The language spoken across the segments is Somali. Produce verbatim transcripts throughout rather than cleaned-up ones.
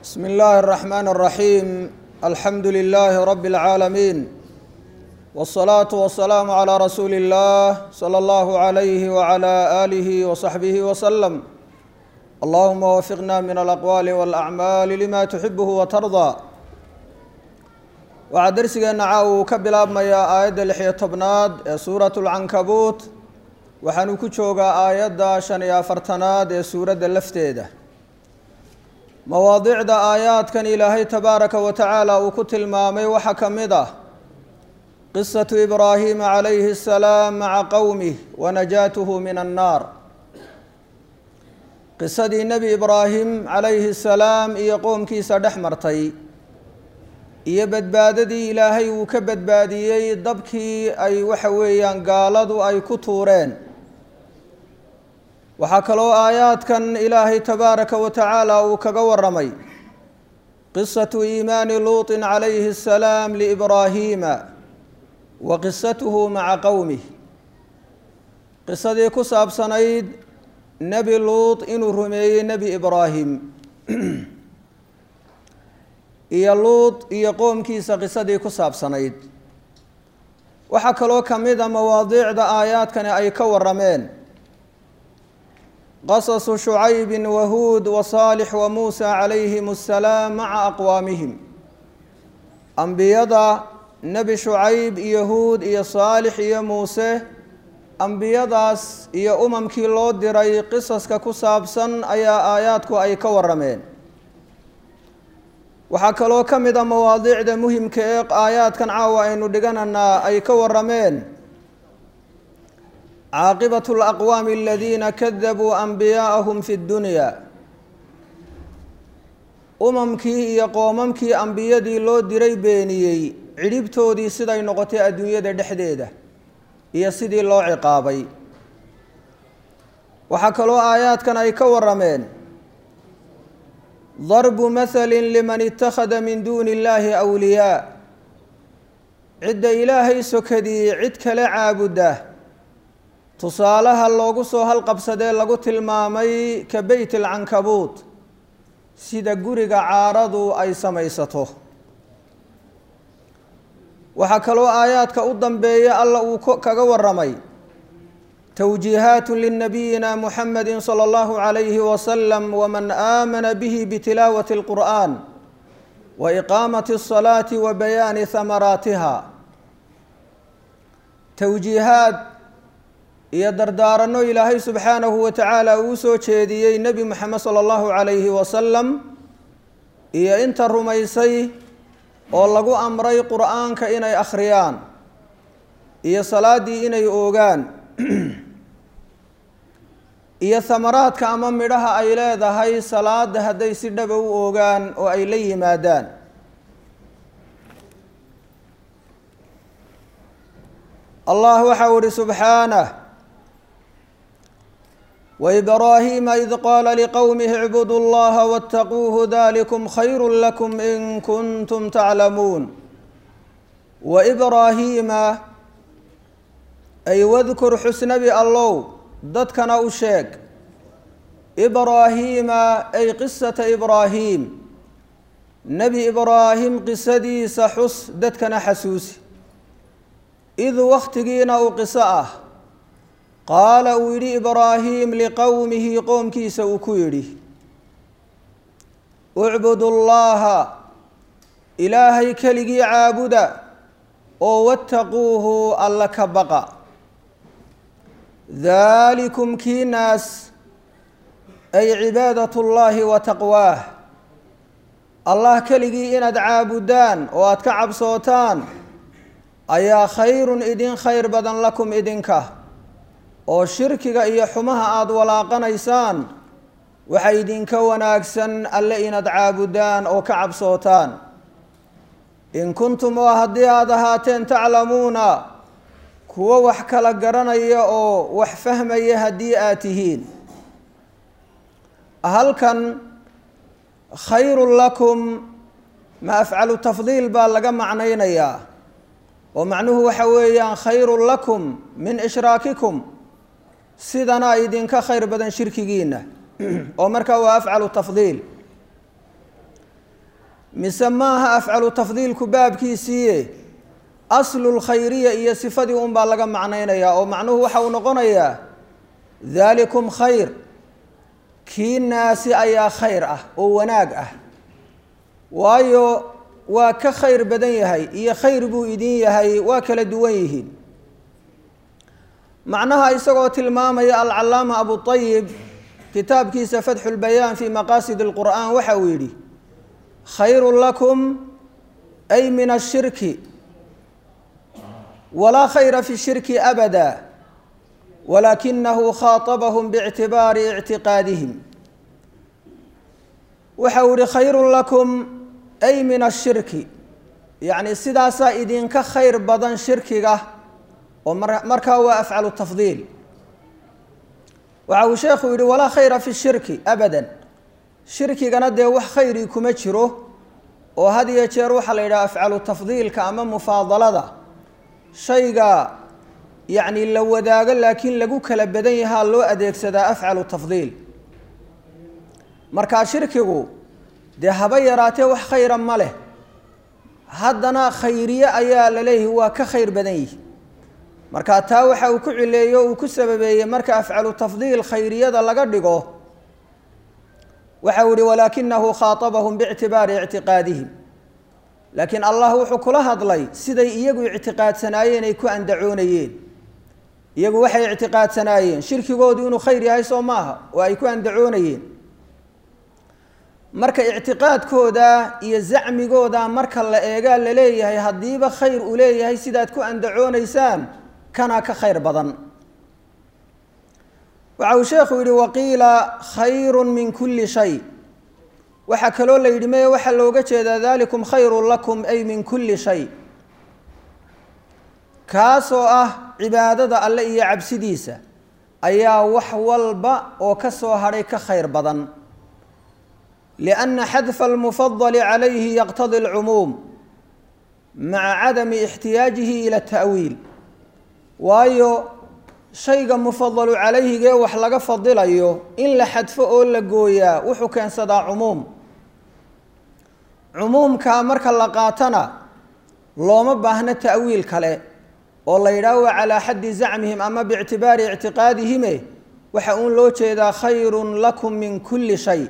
بسم الله الرحمن الرحيم الحمد لله رب العالمين والصلاة والسلام على رسول الله صلى الله عليه وعلى آله وصحبه وسلم اللهم وفقنا من الأقوال والأعمال لما تحبه وترضى waxaa darsigeena caaw ka bilaabmaya aayadda lix iyo tobnaad ee suuratu lcankabuut waxaanu ku joogaa aayadda shan iyo afartanaad ee suuradda lafteeda mawaadicda aayaadkan ilaahay tabaaraka wa tacaala uu ku tilmaamay waxaa ka mid ah qisatu ibraahiima calayhi asalaam maca qowmih wa najaatuhu min annaar qisadii nebi ibraahim calayhi asalaam iyo qoomkiisa dhex martay iyo badbaadadii ilaahay uu ka badbaadiyey dabkii ay waxa weeyaan gaaladu ay ku tuureen waxaa kaloo aayaadkan ilaahay tabaaraka wa tacaala uu kaga waramay qisatu iimaani luutin calayhi asalaam liibraahiima wa qisatuhu maca qowmih qisadii ku saabsanayd nebi luut inuu rumeeyey nebi ibraahim iyo luut iyo qoomkiisa qisadii ku saabsanayd waxaa kaloo ka mid a mawaadiicda aayaadkani ay ka warameen qasasu shucaybin wa huud wa saalix wa muusa calayhim assalaam maca aqwaamihim ambiyada nebi shucayb iyo huud iyo saalix iyo muuse ambiyadaas iyo umamkii loo diray qisaska ku saabsan ayaa aayaadku ay ka warameen waxaa kaloo ka mid a mawaadiicda muhimka ee aayaadkan caawa aynu dhigananaa ay ka warameen caaqibatu alaqwaami aladiina kadabuu anbiyaa'ahum fi ddunya umamkii iyo qoomamkii ambiyadii loo diray beeniyey cidhibtoodii siday noqotay adduunyada dhexdeeda iyo sidii loo ciqaabay waxaa kaloo aayaadkan ay ka warameen darbu mahalin liman ittakhada min duuni illaahi awliyaa cidda ilaahay sokadii cid kale caabudda tusaalaha loogu soo halqabsadee lagu tilmaamay ka beyt alcankabuut sida guriga caaradu ay samaysato waxaa kaloo aayaadka u dambeeya alla uu kaga waramay twjiihaat linabiyina muxamadi salى اllahu عalayhi wasalam wman aamana bihi btilaawati اlqur'an waiqaamati الصalaati wa bayaani hamaraatiha towjiihaad iyo dardaaranno ilaahay subxaanahu wa tacaala uu soo jeediyey nebi moxamed salى اllahu عalayhi wasalam iyo inta rumaysay oo lagu amray qur'aanka inay akhriyaan iyo salaaddii inay oogaan iyo hamaraadka ama midhaha ay leedahay salaada hadday si dhaba u oogaan oo ay la yimaadaan allah waxau ihi subxaanah waibraahiima id qaala liqowmihi icbudu llaha waاtaquuhu dalikum khayru lakum in kuntum taclamuun waibraahiima ay wadkur xusnabi allow dadkana u sheeg ibraahiima ay qisata ibraahim nebi ibraahim qisadiisa xus dadkana xasuusi id wakhtigiina uu qiso ah qaala uu yidhi ibraahim liqowmihi qoomkiisa uu ku yidhi ucbudu llaha ilaahay keligii caabuda oo wattaquuhu alla ka baqa dalikum kii naas ay cibaadat llaahi wa taqwaah allah keligii inaad caabudaan oo aada ka cabsootaan ayaa khayrun idin khayr badan lakum idinka oo shirkiga iyo xumaha aada walaaqanaysaan waxa idinka wanaagsan alle inaad caabudaan oo ka cabsootaan in kuntum oo haddii aada ahaateen taclamuuna kuwo wax kala garanaya oo wax fahmaya haddii aad tihiin halkan khayrun lakum ma afcalu tafdiil baa laga macnaynayaa oo macnuhu waxa weeyaan khayrun lakum min ishraakikum sidana idinka khayr badan shirkigiina oo markaa waa afcalu tafdiil مسماها أفعل تفضيل كباب كيسية أصل الخيرية إيا صفدي أم بالغا معنينا يا أو معنوه وحاو نقنيا ذلكم خير كي الناس أيا خير أه أو وناق أه وايو وكخير بدن يهي إيا خير بو إدين يهي وكل دويه معناها إساقو تلمام يا العلامة أبو الطيب كتاب كيس فتح البيان في مقاصد القرآن وحويلي خير لكم أي من الشرك ولا خير في الشرك أبدا ولكنه خاطبهم باعتبار اعتقادهم وحول خير لكم أي من الشرك يعني سداسا إذن كخير بدن شركه ومركا وأفعل التفضيل وعو شيخ يقول ولا خير في الشرك أبدا شركي قند وح خيري كمتشره وهذه يتروح إلى أفعل التفضيل كأما مفاضلة شيء يعني لو وداقل لكن لقوك لبديها لو أديك سدا أفعل التفضيل مركا شركه ده هبيراته وح خيرا ماله هدنا خيرية أيا لليه هو كخير بدنيه marka taa waxa uu ku cileeyo uu ku sababeeyay marka afcalu tafdiil khayriyada laga dhigo waxa uu walaakinahu khaatabahum bi'tibari i'tiqadihim laakin allah wuxuu kula hadlay siday iyagu i'tiqaadsanaayeen ay ku andacoonayeen iyagu waxay i'tiqaadsanaayeen shirkigoodu inuu khayr yahay Soomaha oo ay ku andacoonayeen marka i'tiqaadkooda iyo zacmigooda marka la eega la leeyahay hadiiba khayr u leeyahay sidaad ku andacoonaysaan كان كخير بدن وعو شيخ يقول وقيل خير من كل شيء وحكلوا لي يدمي وحلوغا جيدا ذلكم خير لكم أي من كل شيء كاسو اه عبادة الله إيا عبسديسة أيا وحوال با وكسو هريك خير بدن لأن حذف المفضل عليه يقتضي العموم مع عدم احتياجه إلى التأويل waayo shayga mufaddalu calayhi ge wax laga fadilayo in la xadfo oo la gooyaa wuxuu keensadaa cumuum cumuumka marka la qaatana looma baahna ta'wiil kale oo la yiraahdo ala haddi zacmihim ama bi'tibari i'tiqadihim waxa uu loo jeedaa khayrun lakum min kulli shay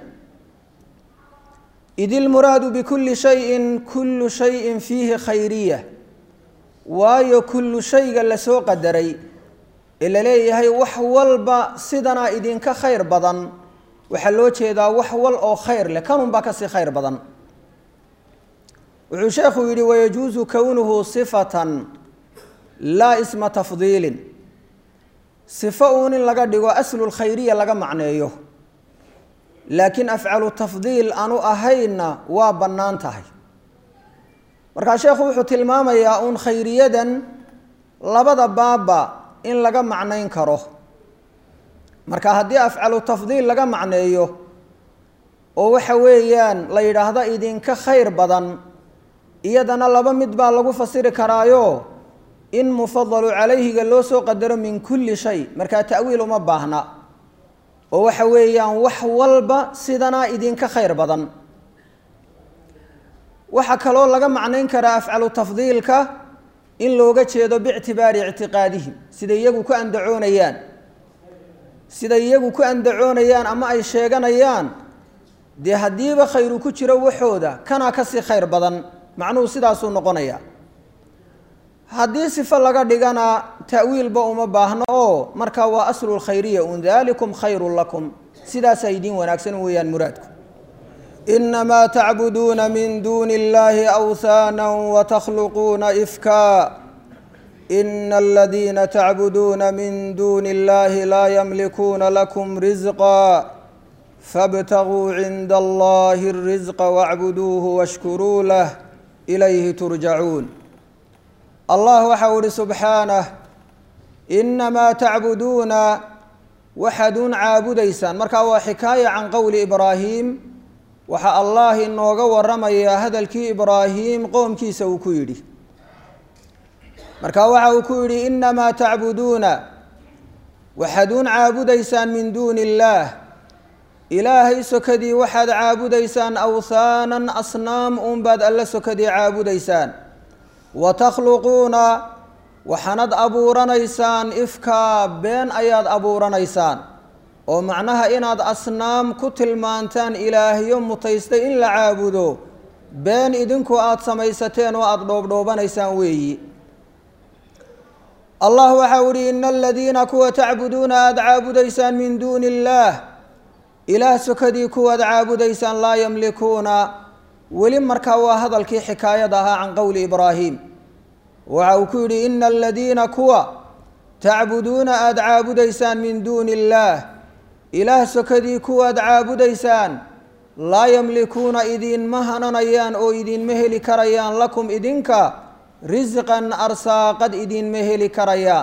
idil muradu bi kulli shay'in kullu shay'in fihi khayriyah waayo kullu shayga la soo qadaray ila leeyahay wax walba sidana idinka khayr badan waxa loo jeedaa wax wal oo khayr leh kanun ba ka si khayr badan wuxuu sheekhu yiri wayajuzu kawnuhu sifatan la isma tafdhil sifaun laga dhigo aslul khayriyya laga macneeyo laakin af'alu tafdhil anu ahayna waa banaan tahay marka sheekhu wuxuu tilmaamayaa un khayriyadan labada baaba in laga macnayn karo marka hadii af'alu tafdhil laga macneeyo oo waxa weeyaan la yiraahdo idinka khayr badan iyadana laba mid baa lagu fasiri karaayo in mufaddalu calayhi loo soo qadaro min kulli shay marka ta'wiil uma baahna oo waxa weeyaan wax walba sidana idinka khayr badan waxa kale oo laga macnayn karaa af'alu tafdhiilka in looga jeedo bi'tibari i'tiqadihim sida iyagu ku andacoonayaan sida iyagu ku andacoonayaan ama ay sheeganayaan de hadiiba khayru ku jiro waxooda kana ka si khayr badan macnuhu sidaas uu noqonaya hadii sifa laga dhigana ta'wiil ba uma baahno oo marka waa aslul khayriyya un dhalikum khayrun lakum sidaas ay diin wanaagsan weeyaan muraadku إنما تعبدون من دون الله أوثانا وتخلقون إفكا إن الذين تعبدون من دون الله لا يملكون لكم رزقا فابتغوا عند الله الرزق واعبدوه واشكروا له إليه ترجعون الله وحول سبحانه إنما تعبدون وحد عابديسان مركا حكاية عن قول إبراهيم waxa Allah inooga waramaya hadalkii Ibraahim qoomkiisa uu ku yiri marka waxa uu ku yiri inma ta'buduna waxadun aabudaysaan min duuni Allah ilaahay sokadii waxaad caabudaysaan awthaanan asnaam unbaad alla sokadii caabudaysaan wa takhluquuna waxaanad abuuranaysaan ifkaa been ayaad abuuranaysaan oo macnaha inaad asnaam ku tilmaantaan ilaahyo mutaystay in la caabudo been idinku aada samaysateen oo aada dhoobdhoobanaysaan weeyi allah waxaa uhi ina aladiina kuwa tacbuduuna aada caabudaysaan min duuni illaah ilaah sokadii kuwaad caabudaysaan laa yamlikuuna weli markaa waa hadalkii xikaayad ahaa can qowli ibraahim waxa uu ku yidhi ina aladiina kuwa tacbuduuna aada caabudaysaan min duuni illaah ilaah sokadii kuwaad caabudaysaan laa yamlikuuna idinma hananayaan oo idinma heli karayaan lakum idinka risqan arsaaqad idinma heli karayaan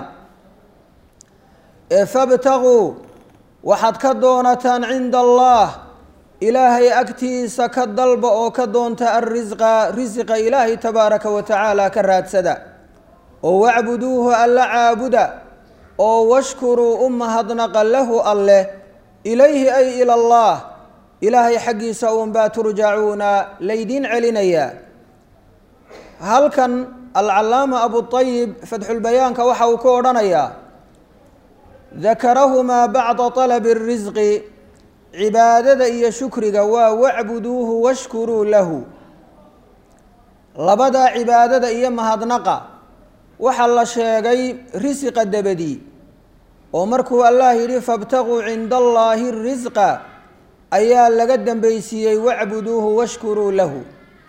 ee fabtaguu waxaad ka doonataan cinda allah ilaahay agtiisa ka dalba oo ka doonta alrisqa risqa ilaahay tabaaraka wa tacaala ka raadsada oo wacbuduuhu alla caabuda oo washkuruu u mahadnaqa lahu alleh ilayhi ay ila allah ilaahay xaggiisa uunbaa turjacuuna laydin celinayaa halkan alcalaama abuayib fatxulbayaanka waxa uu ku odhanayaa dakarahumaa bacda talabi اrisqi cibaadada iyo shukriga waa wacbuduuhu washkuruu lahu labadaa cibaadada iyo mahadnaqa waxaa la sheegay risiqa dabadii oo markuu allah yidhi fabtaguu cinda allaahi risqa ayaa laga dambaysiiyey wacbuduuhu washkuruu lahu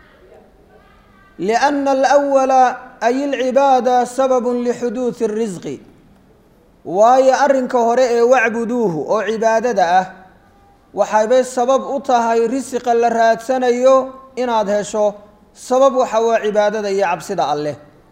lianna alawala ay alcibaada sababun lixuduudi اrisqi waayo arrinka hore ee wacbuduuhu oo cibaadada ah waxaybay sabab u tahay risiqa la raadsanayo inaad hesho sabab waxa waa cibaadada iyo cabsida alleh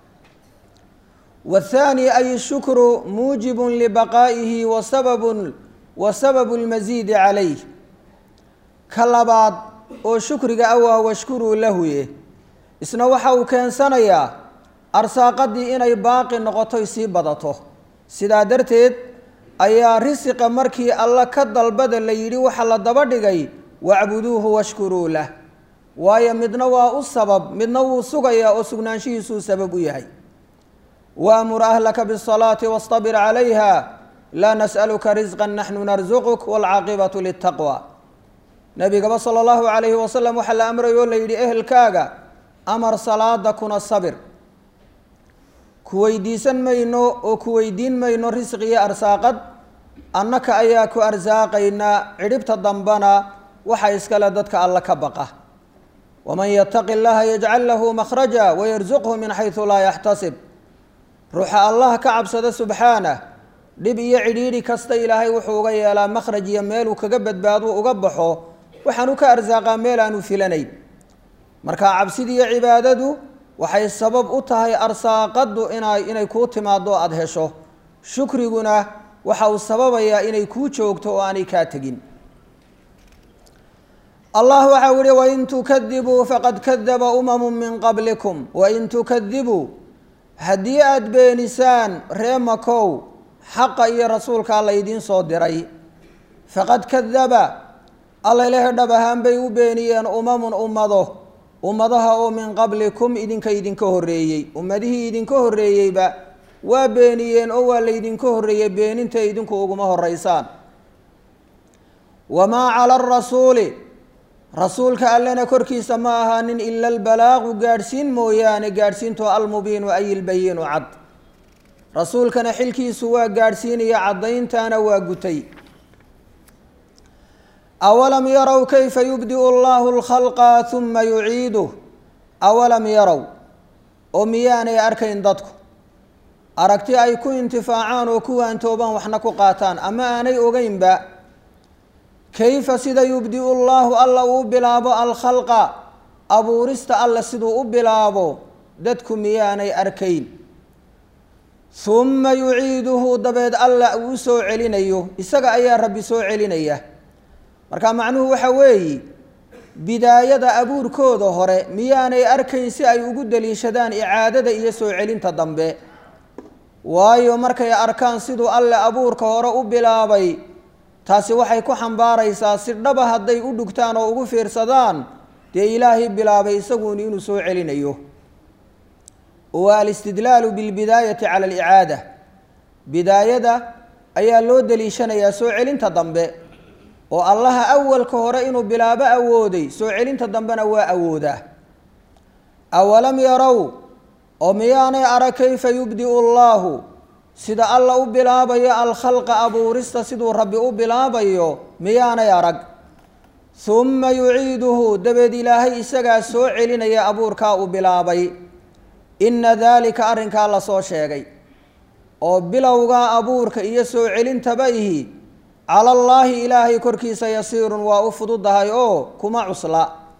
والثاني أي الشكر موجب لبقائه وسبب وسبب المزيد عليه كلاباد oo shukriga awaa washkuruu lahu isna waxa uu keensanayaa arsaaqadii inay baaqi noqoto sii badato sidaa darteed ayaa risiqa markii alla ka dalbada la yidhi waxa la daba dhigay wacbuduuhu washkuruu lah waayo midna waa u sabab midna wuu sugayaa oo sugnaanshihiisuu sabab u yahay waamur ahlaka biالصalaati wastabir calayha laa nas'aluka risqa naxnu narsuquk wاlcaaqibatu litaqwa nabigaba sala allahu calayhi wasalam waxaa la amray oo la yidhi ehelkaaga amar salaada kuna sabir ku weydiisan mayno oo ku weydiin mayno risq iyo arsaaqad annaka ayaa ku arsaaqaynaa cidhibta dambana waxa iskale dadka alla ka baqa waman yataqi اllaha yajcal lahu makhraja wayarsuqhu min xaysu laa yaxtasib ruuxa allah ka cabsada subxaanah dhib iyo cidhiidhi kasta ilaahay wuxuu uga yeelaa makhraj iyo meeluu kaga badbaado uga baxo waxaanu ka arsaaqaa meel aanu filanayn marka cabsidiiyo cibaadadu waxay sabab u tahay arsaaqadu inay inay kuu timaado aada hesho shukriguna waxa uu sababayaa inay kuu joogto oo aanay kaa tegin allah waxa uu yihi wain tukadibuu faqad kadaba umamu min qablikum wain tukadibuu haddii aada beenisaan ree makow xaqa iyo rasuulkaa laydiin soo diray faqad kadaba alla ilahe dhab ahaan bay u beeniyeen umamun ummado ummadaha oo min qablikum idinka idinka horreeyey ummadihii idinka horreeyeyba waa beeniyeen oo waa laydinka horreeyey beeninta idinku uguma horeysaan wamaa cala arasuuli rasuulka allena korkiisa ma ahaanin ila albalaaqu gaadhsiin mooyaane gaadhsiintoo almubiinu ay ilbayiinu cad rasuulkana xilkiisu waa gaadhsiinaya caddayntaana waa gutay awalam yarow kayfa yubdi'u allahu alkhalqa huma yuciiduh awalam yarow oo miyaanay arkayn dadku aragti ay ku intifaacaan oo kuwaan tooban waxna ku qaataan ama aanay ogeynba kayfa sida yubdi'u allahu alla uu bilaabo alkhalqa abuurista alla siduu u bilaabo dadku miyaanay arkayn huma yuciiduhu dabeed alla uu soo celinayo isaga ayaa rabbi soo celinaya marka macnuhu waxa weeye bidaayada abuurkooda hore miyaanay arkayn si ay ugu daliishadaan icaadada iyo soo celinta dambe waayo markay arkaan siduu alle abuurka hore u bilaabay taasi waxay ku xambaaraysaa si dhaba hadday u dhugtaan oo ugu fiirsadaan dee ilaahay bilaabay isaguun inuu soo celinayo waa alistidlaalu bilbidaayati cala alicaada bidaayada ayaa loo daliishanayaa soo celinta dambe oo allaha awalka hore inuu bilaabo awooday soo celinta dambena waa awoodaa awalam yarow oo miyaanay arag kayfa yubdi'u allaahu sida alla u bilaabayo alkhalqa abuurista siduu rabbi u bilaabayo miyaanay arag humma yuciiduhu dabeed ilaahay isagaa soo celinaya abuurkaa uu bilaabay inna daalika arrinkaa la soo sheegay oo bilowgaa abuurka iyo soo celintaba ihi cala allaahi ilaahay korkiisa yasiirun waa u fududahay oo kuma cusla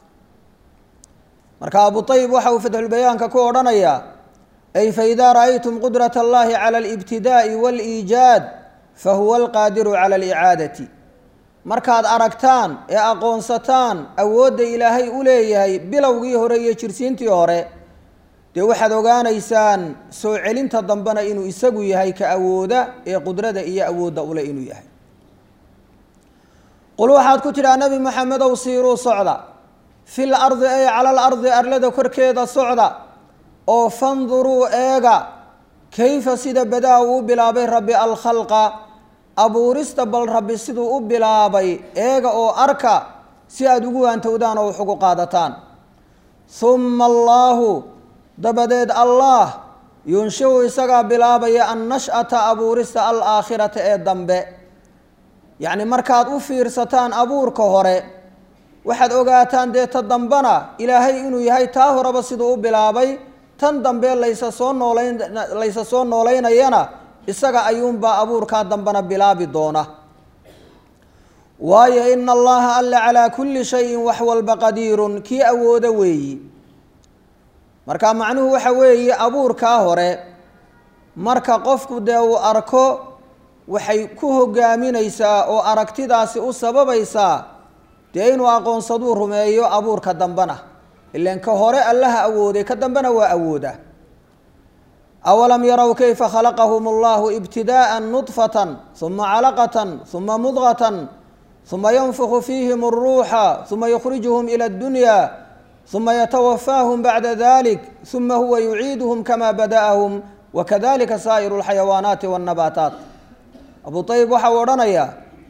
marka abu ayib waxa uu fatxulbayaanka ku odhanayaa ay faidaa ra'aytum qudrata allahi cala alibtidaa'i waaliijaad fahuwa alqaadiru cala alicaadati markaad aragtaan ee aqoonsataan awoodda ilaahay u leeyahay bilowgii hore iyo jirsiintii hore dee waxaad ogaanaysaan soo celinta dambena inuu isagu yahay ka awooda ee qudrada iyo awoodda ule inuu yahay qul waxaad ku tidhaha nebi moxamedow siiruu socda fil ardi ay cala alardi arlada korkeeda socda oo fanduruu eega kayfa sida badaa uu u bilaabay rabbi alkhalqa abuurista bal rabbi siduu u bilaabay eega oo arka si aada ugu waantowdaan oo wax ugu qaadataan humma allaahu dabadeed allah yunshiu isagaa bilaabaya annash'ata abuurista alaakhirata ee dambe yacni markaad u fiirsataan abuurka hore waxaad ogaataan dee ta dambena ilaahay inuu yahay taa horeba siduu u bilaabay tan dambe laysa soo noolayn laysa soo noolaynayana isaga ayuunbaa abuurkaa dambena bilaabi doona waayo ina allaha alla calaa kulli shayin wax walba qadiirun kii awooda weeyi marka macnuhu waxa weeye abuurkaa hore marka qofku dee uu arko waxay ku hogaaminaysaa oo aragtidaasi u sababaysaa dee inuu aqoonsaduu rumeeyo abuurka dambena ilan ka hore allaha awooday ka dambena waa awooda awalam yarow kayfa khalaqahum allahu ibtidaa'an nudfatan uma calaqatan uma mudqatan uma yanfukhu fiihim alruuxa uma yukhrijuhum ila addunya uma yatawafaahum bacda dalik uma huwa yuciiduhum kama bada'ahum wakadalika saa'iru alxayawaanaati waannabaataat abu ayib waxa uu odhanayaa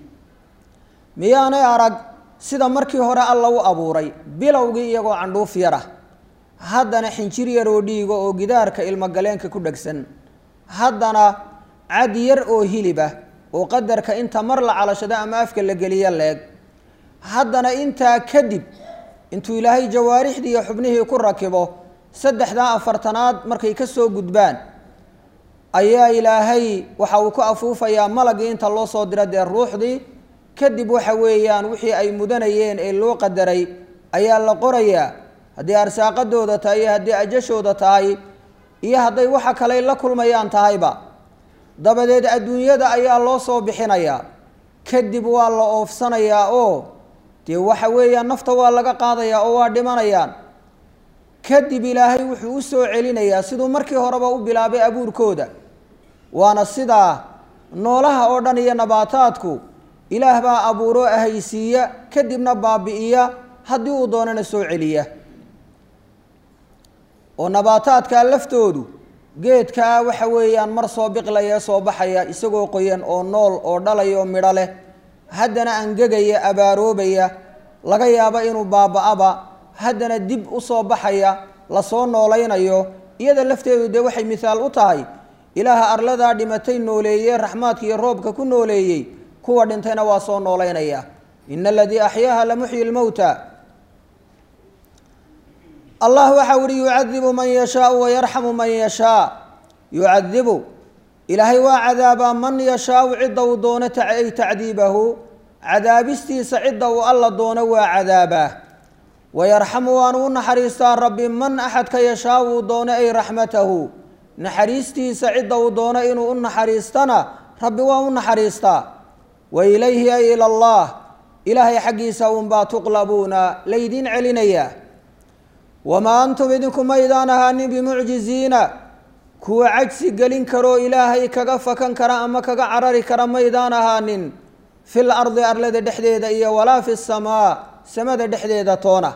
miyaanay arag sida markii hore alla u abuuray bilowgii iyagoo candhuuf yara haddana xinjir yaroo dhiiga oo gidaarka ilmogaleenka ku dhegsan haddana cad yar oo hilibah oo qadarka inta mar la calashado ama afka la geliyo leeg haddana intaa kadib intuu ilaahay jawaarixdii iyo xubnihii ku rakibo saddexdaa afartanaad markay ka soo gudbaan ayaa ilaahay waxa uu ku afuufayaa malagii inta loo soo diro dee ruuxdii kadib waxa weeyaan wixii ay mudanayeen ee loo qadaray ayaa la qorayaa haddii arsaaqadooda tahay iyo haddii ajashooda tahay iyo hadday waxa kale la kulmayaan tahayba dabadeed adduunyada ayaa loo soo bixinayaa kadib waa la oofsanayaa oo dee waxa weeyaan nafta waa laga qaadayaa oo waa dhimanayaan kadib ilaahay wuxuu u soo celinayaa siduu markii horeba u bilaabay abuurkooda waana sidaa noolaha oo dhan iyo nabaataadku ilaah baa abuuro ahaysiiya kadibna baabi'iya haddii uu doonana soo celiya oo nabaataadkaa laftoodu geedkaa waxa weeyaan mar soo biqlaya soo baxaya isagoo qoyan oo nool oo dhalaya oo midho leh haddana angegaya abaaroobaya laga yaabo inuu baaba-aba haddana dib u soo baxaya lasoo noolaynayo iyada lafteedu dee waxay mihaal u tahay ilaaha arladaa dhimatay nooleeyey raxmaadka iyo roobka ku nooleeyey kuwa dhintayna waa soo noolaynaya ina aladii axyaaha lamuxyi lmowta allah waxa uhi yucadibu man yashaau wayarxamu man yashaa yucadibu ilaahay waa cadaabaa man yashaau cidda uu doono ay tacdiibahu cadaabistiisa cidda uu alla doono waa cadaabaa wayarxamu waanu u naxariistaa rabbi man axadka yashaa uu doono ay raxmatahu naxariistiisa cidda uu doono inuu u naxariistana rabbi waa u naxariistaa wa ilayhi ay ila allah ilaahay xaggiisa unbaa tuqlabuuna laydiin celinayaa wamaa antum idinku maydaan ahaanin bimucjiziina kuwa cajsi gelin karoo ilaahay kaga fakan kara ama kaga carari kara maydaan ahaanin في الأرض أرلد دحديدة إيا ولا في السماء سمد دحديدة تونا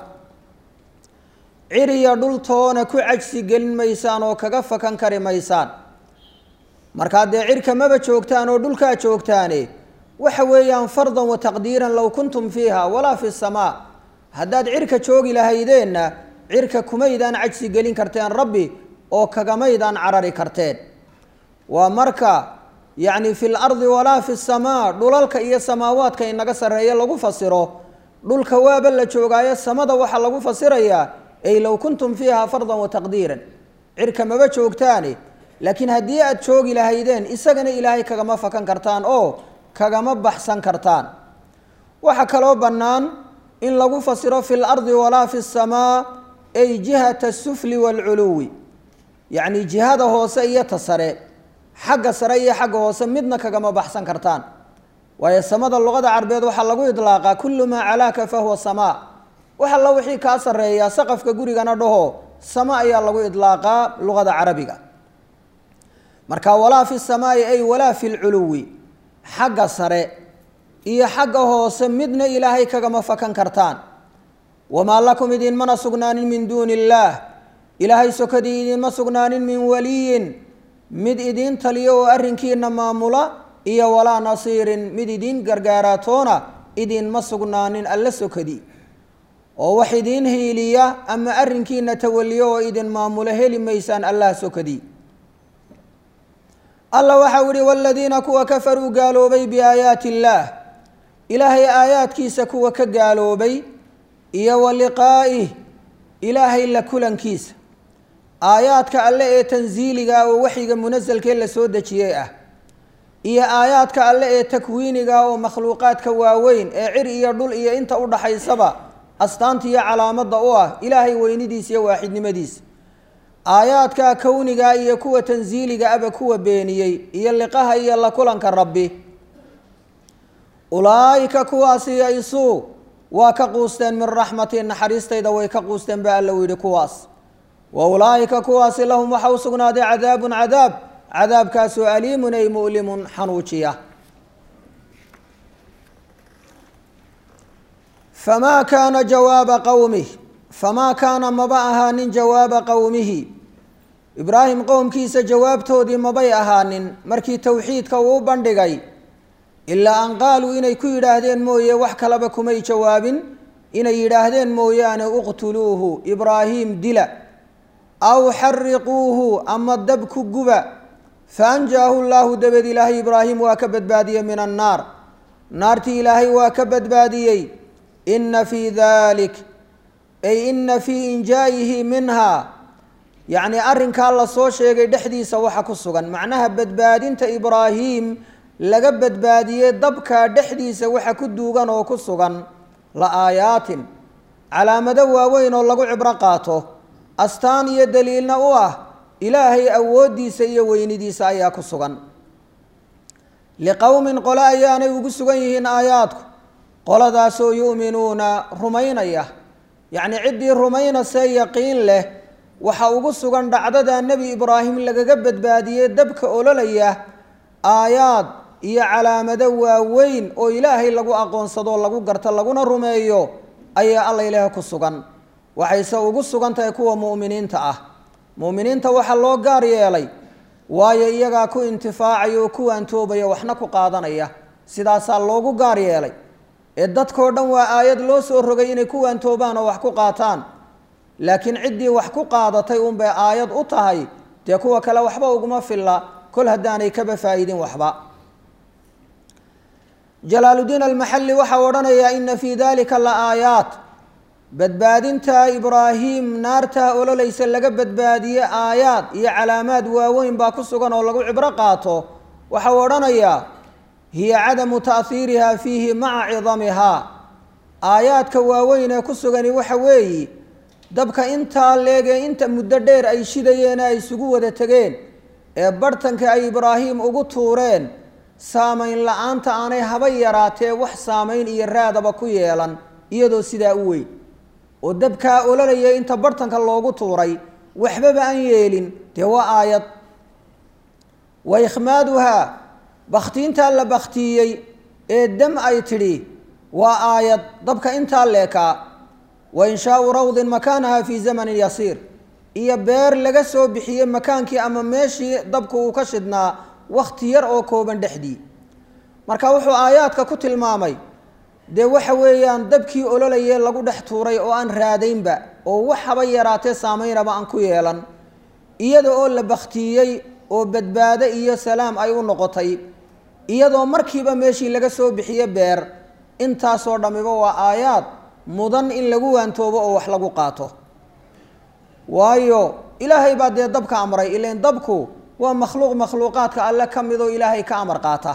عريا دول تونا كو عجسي قلن ميسان وكغفا كنكري ميسان مركاد عركا ما بتشوكتان ودولكا تشوكتاني وحويا فرضا وتقديرا لو كنتم فيها ولا في السماء هداد عركا تشوكي لهيدين عركا كميدان عجسي قلن كرتين ربي أو كغميدان عراري كرتين ومركا يعني في الأرض ولا في السماء دولالك إيا السماوات كي نقصر رأي لغو فصيرو دولك وابل تشوكايا السماء وحا لغو فصيريا أي لو كنتم فيها فرضا وتقديرا عركا ما بتشوكتاني لكن هدية تشوكي لهيدين إساقن إلهي كغما فكان كرتان أو كغما بحسان كرتان وحكالو بنان إن لغو فصيرو في الأرض ولا في السماء أي جهة السفل والعلوي يعني جهاده هو سيئة سري حق سري حق هو سمدنا كما بحسن كرتان ويسمد اللغة العربية وحلقوا إطلاقا كل ما علاك فهو سماء وحلقوا وحي كاسر يا سقف كقوري غنده سماء يلقوا إطلاقا لغة عربية مركا ولا في السماء أي ولا في العلوي حق سري إيا حق هو سمدنا إلهي كما فكان كرتان وما لكم إذن من سقنان من دون الله إلهي سكدي إذن ما سقنان من ولي mid idin taliyo oo arrinkiina maamula iyo walaa nasiirin mid idin gargaaratoona idin ma sugnaanin alla sokadi oo wax idin hiiliya ama arrinkiina tawaliyo oo idin maamula heli maysaan allah sokadi alla waxa wiri walladina kuwa kafaru gaaloobay bi aayaati allah ilaahay aayaadkiisa kuwa ka gaaloobay iyo waliqaa'i ilaahay la kulankiisa aayaadka alle ee tanziiliga oo waxiga munazalka la soo dajiyay ah iyo aayaadka alle ee takwiiniga oo makhluuqaadka waaweyn ee cir iyo dhul iyo inta u dhaxaysaba astaanta iyo calaamada u ah ilaahay weynidiisa iyo waaxidnimadiisa aayaadka kawniga iyo kuwa tanziiliga aba kuwa beeniyay iyo liqaha iyo la kulanka rabbi ulaayika kuwaasi aysu waa ka quusteen min raxmatin naxariistayda way ka quusteen ba alla weydi kuwaas وأولئك كواس لهم وحوسقنا دي عذاب عذاب عذاب كاسو أليم أي مؤلم حنوشية فما كان جواب قومه فما كان مبأها من جواب قومه إبراهيم قوم كيس جوابته دي مبأها من مركي توحيد كوو بندقي إلا أن قالوا إن يكو يراهدين موية وحكا لبكم أي جواب إن يراهدين موية أن اقتلوه إبراهيم دلا أو حرقوه أما الدبك قبا فأنجاه الله دبد إلهي إبراهيم واكبد بادية من النار نارتي إلهي واكبد بادية إن في ذلك أي إن في إنجائه منها يعني أرنك الله صوشي دحدي سوحا كسوغا معناها بدباد انت إبراهيم لقبد بادية دبك دحدي سوحا كدوغا وكسوغا لآيات على مدوى وين الله عبرقاته أستان يدليلنا واه إلهي أودي سي ويندي سايا كسوغان لقوم قل أيانا يقسوغيهن آياتك قل داسو يؤمنون رمينية يعني عدي رمين سيقين له وحا وقسوغان دعدد النبي إبراهيم لقبت بادية دبك أولولية آيات إيا على مدوى وين أو إلهي لقو أقون صدو لقو قرطل لقونا رميو أيا الله إله كسوغان waxayse ugu sugan tahay kuwa muuminiinta ah muuminiinta waxa loo gaar yeelay waayo iyaga ku intifaacayo kuwan toobaya waxna ku qaadanaya sidaas loogu gaar yeelay ee dadkoo dhan waa aayad loo soo rogay inay kuwan toobaan oo wax ku qaataan laakiin cidii wax ku qaadatay un bay aayad u tahay de kuwa kale waxba uguma filla kul hadaanay ka faa'iidin waxba jalaaluddin al-mahalli waxa oranaya in fi dhalika la aayat badbaadinta ibraahim naarta ololaysa laga badbaadiye aayaad iyo calaamad waaweyn baa ku sugan oo lagu cibro qaato waxa oranaya hiya adamu ta'thiriha fihi ma'a 'idamiha aayaadka waaweyn ee ku sugan waxa weeyi dabka inta leege inta muddo dheer ay shidayeen ay isugu wada tageen ee bartanka ay ibraahim ugu tuureen saameyn la'aanta aanay haba yaraatee wax saameyn iyo raadaba ku yeelan iyadoo sidaa u weyn oo dabka ololaya inta bartanka loogu tuuray waxba aan yeelin de waa aayad wa ikhmaaduha bakhtiinta la bakhtiyay ee dam ay tidhi waa aayad dabka intaa leekaa wa inshaau rawdin makaanaha fii zamanin yasiir iyo beer laga soo bixiyey makaankii ama meeshii dabku uu ka shidnaa wakhti yar oo kooban dhexdii marka wuxuu aayaadka ku tilmaamay dee waxa weeyaan dabkii ololayee lagu dhex tuuray oo aan raadaynba oo wax haba yaraatee saamaynaba aan ku yeelan iyada oo la baktiyey oo badbaado iyo salaam ay u noqotay iyadoo markiiba meeshii laga soo bixiye beer intaasoo dhammiba waa aayaad mudan in lagu waantoobo oo wax lagu qaato waayo ilaahay baa dee dabka amray ileen dabku waa makhluuq makhluuqaadka alle ka midoo ilaahay ka amar qaata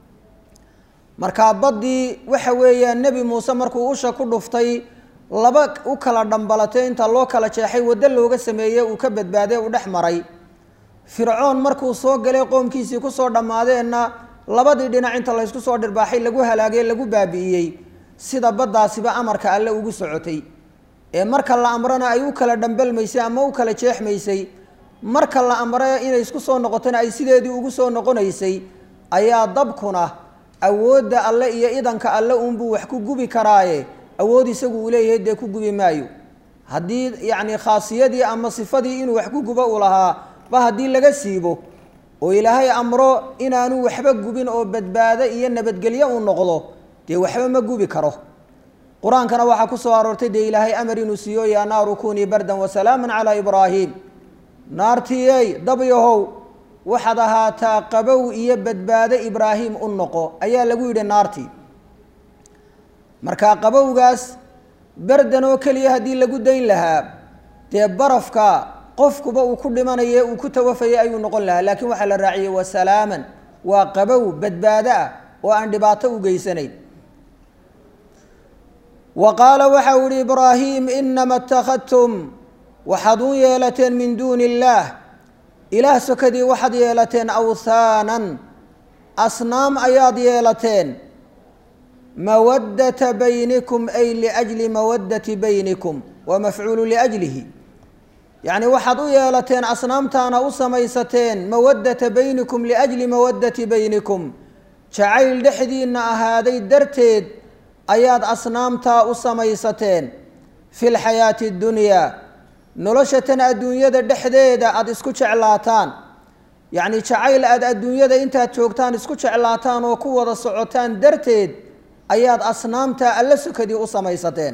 markaa baddii waxa weeyaan nebi muuse markuu usha ku dhuftay laba u kala dhambalatay inta loo kala jeexay waddo looga sameeyey uu ka badbaaday uu dhex maray fircoon markuu soo galay qoomkiisii kusoo dhammaadeenna labadii dhinac inta laysku soo dhirbaaxay lagu halaagay lagu baabi'iyey sida baddaasiba amarka alle ugu socotay ee marka la amrana ay u kala dhambalmaysay ama u kala jeexmaysay marka la amra inay isku soo noqotona ay sideedii ugu soo noqonaysay ayaa dabkuna awoodda alle iyo idanka alle uunbuu wax ku gubi karaaye awood isagu uu leeyahay dee ku gubi maayo haddii yacni khaasiyadii ama sifadii inuu wax ku gubo uu lahaa ba haddii laga siibo oo ilaahay amro inaanu waxba gubin oo badbaado iyo nabadgelyo uu noqdo dee waxba ma gubi karo qur-aankana waxaa ku soo aroortay dee ilaahay amar inuu siiyo yaa naaru kunii bardan wasalaaman calaa ibraahiim naartiyey dabyahow waxaad ahaataa qabow iyo badbaado ibraahim u noqo ayaa lagu yidhi naartii markaa qabowgaas bardan oo keliya haddii lagu dayn lahaa dee barafka qofkuba uu ku dhimanaye uu ku tawafayay ayuu noqon lahaa laakiin waxaa la raaciyey wasalaaman waa qabow badbaado ah oo aan dhibaato u geysanayn wa qaala waxa uu yihi ibraahim inama اtakhadtum waxaad u yeelateen min duuni illaah ilaah sokadii waxaad yeelateen awthaanan asnaam ayaad yeelateen mawaddata baynikum ay liajli mawaddati baynikum waa mafcuulu liajlihi yacni waxaad u yeelateen asnaamtaana u samaysateen mawaddata baynikum liajli mawaddati baynikum jacayl dhexdiinna ahaaday darteed ayaad asnaamtaa u samaysateen fi lxayaati اddunyaa nolosha tan adduunyada dhexdeeda aada isku jeclaataan yacni jacayl aada adduunyada intaad joogtaan isku jeclaataan oo ku wada socotaan darteed ayaad asnaamtaa alla sokadii u samaysateen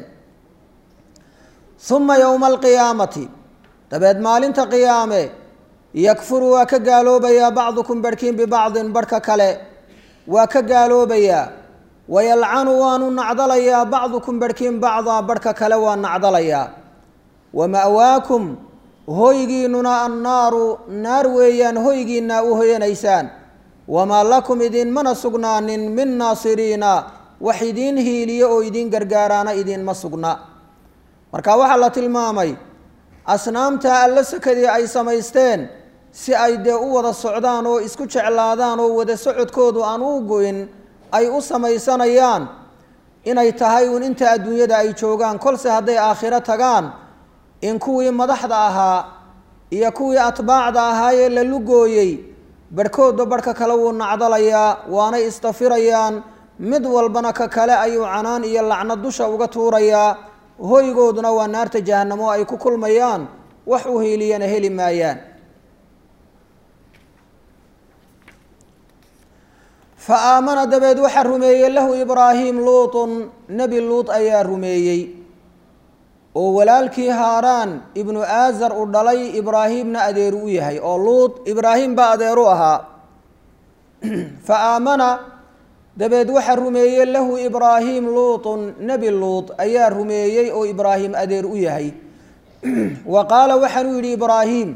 uma yowma alqiyaamati dabeed maalinta qiyaame yakfuru waa ka gaaloobayaa bacdukum barhkiin bibacdin barhka kale waa ka gaaloobayaa wayalcanu waanu nacdalayaa bacdukum barhkiin bacdaa barhka kale waa nacdalayaa wama'waakum hoygiinuna annaaru naar weeyaan hoygiinaa u hoyanaysaan wamaa lakum idinmana sugnaanin min naasiriina wax idiin hiiliyo oo idiin gargaaraana idiinma sugna marka waxaa la tilmaamay asnaamta alla sokadii ay samaysteen si ay dee u wada socdaan oo isku jeclaadaan oo wada socodkoodu aan u go-in ay u samaysanayaan inay tahay uun inta adduunyada ay joogaan kolse hadday aakhiro tagaan in kuwii madaxda ahaa iyo kuwii atbaacda ahaayee la lugooyey barhkoodba barhka kale wuu nacdalayaa waanay istafirayaan mid walbana ka kale ayuu canaan iyo lacno dusha uga tuurayaa hoygooduna waa naarta jahanamo ay ku kulmayaan wax u hiiliyana heli maayaan fa aamana dabeed waxaa rumeeyey lahu ibraahim luutun nebi luut ayaa rumeeyey oo walaalkii haaraan ibnu aazar u dhalay ibraahimna adeeru u yahay oo luut ibraahim baa adeeru ahaa fa aamana dabeed waxaa rumeeyey lahu ibraahim luutun nebi luut ayaa rumeeyey oo ibraahim adeer u yahay wa qaala waxaanuu yidhi ibraahim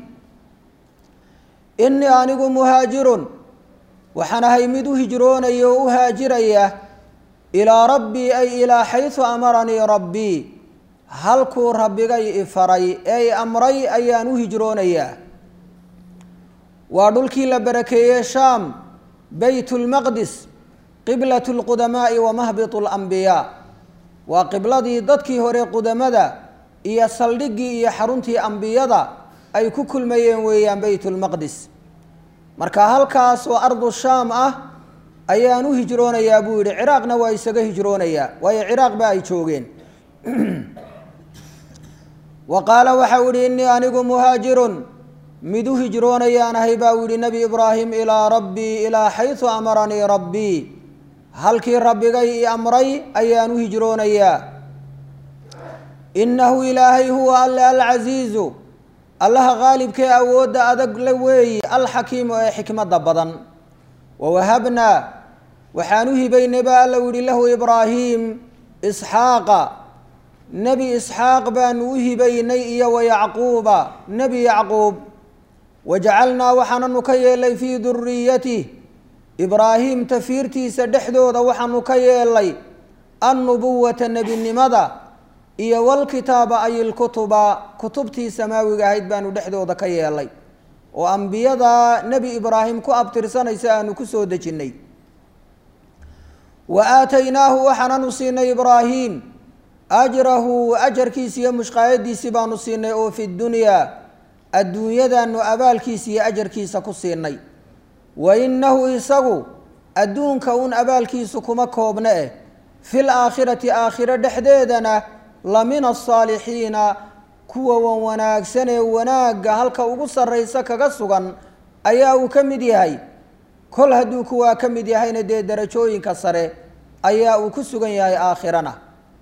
innii anigu muhaajirun waxaan ahay mid u hijroonaya oo u haajiraya ilaa rabbii ay ilaa xaysu amaranii rabbii halkuu rabbigay ifaray ee i amray ayaan u hijroonayaa waa dhulkii la barakeeyey shaam bayt lmaqdis qiblat lqudamaa'i wa mahbit alambiyaa waa qibladii dadkii hore qudamada iyo saldhiggii iyo xaruntii ambiyada ay ku kulmayeen weeyaan bayt lmaqdis marka halkaas oo ardu shaam ah ayaan u hijroonayaa buu yidhi ciraaqna waa isaga hijroonayaa waayo ciraaq ba ay joogeen wa qaala waxau yidhi innii anigu muhaajirun mid u hijroonayaan ahay baa u yidhi nebi ibraahim ilaa rabbii ilaa xaysu amaranii rabbii halkii rabbigay i amray ayaan u hijroonayaa innahu ilaahay huwa alle alcasiizu allaha qaalibkee awoodda adag la weeyi alxakiimu ee xikmadda badan wawahabnaa waxaan u hibaynay baa alla yidhi lahu ibraahiim isxaaqa nebi isxaaq baanu u hibaynay iyo wayacquuba nebi yacquub wajacalnaa waxaananu ka yeelay fii duriyatih ibraahiim tafiirtiisa dhexdooda waxaanu ka yeelay annubuwata nebinimada iyo walkitaaba ay ilkutuba kutubtii samaawiga ahayd baanu dhexdooda ka yeelay oo ambiyada nebi ibraahim ku abtirsanaysa aanu ku soo dejinnay wa aataynaahu waxaananu siinay ibraahiim ajrahu ajarkiisi iyo mushqaayadiisii baanu siinay oo fi dunyaa adduunyadaanu abaalkiisa iyo ajarkiisa ku siinay wa innahu isagu adduunka un abaalkiisu kuma koobna eh fil aakhirati aakhiro dhexdeedana la min asaalixiina kuwa wan wanaagsan ee wanaagga halka ugu sarraysa kaga sugan ayaa uu ka mid yahay kol hadduu kuwaa ka mid yahayna dee darajooyinka sare ayaa uu ku sugan yahay aakhirana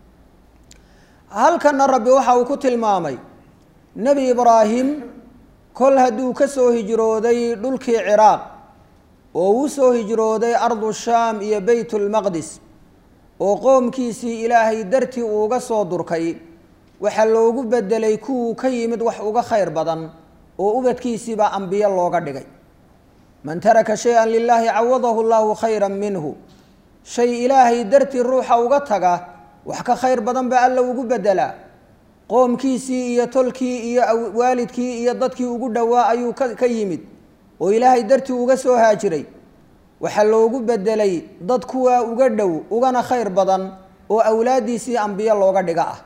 halkana rabbi waxa uu ku tilmaamay nebi ibraahim kol hadduu ka soo hijrooday dhulkii ciraaq oo uu soo hijrooday ardu shaam iyo baytulmaqdis oo qoomkiisii ilaahay dartii uuga soo durkay waxaa loogu bedelay kuwuu ka yimid wax uga khayr badan oo ubadkiisiibaa ambiyo looga dhigay man taraka shay-an lilaahi cawadahu llaahu khayran minhu shay ilaahay dartii ruuxa uga taga wax ka khayr badan baa alla ugu bedelaa qoomkiisii iyo tolkii iyo waalidkii iyo dadkii ugu dhowaa ayuu ka ka yimid oo ilaahay dartii uga soo haajiray waxaa loogu bedelay dad kuwaa uga dhow ugana khayr badan oo awlaaddiisii ambiyo looga dhiga ah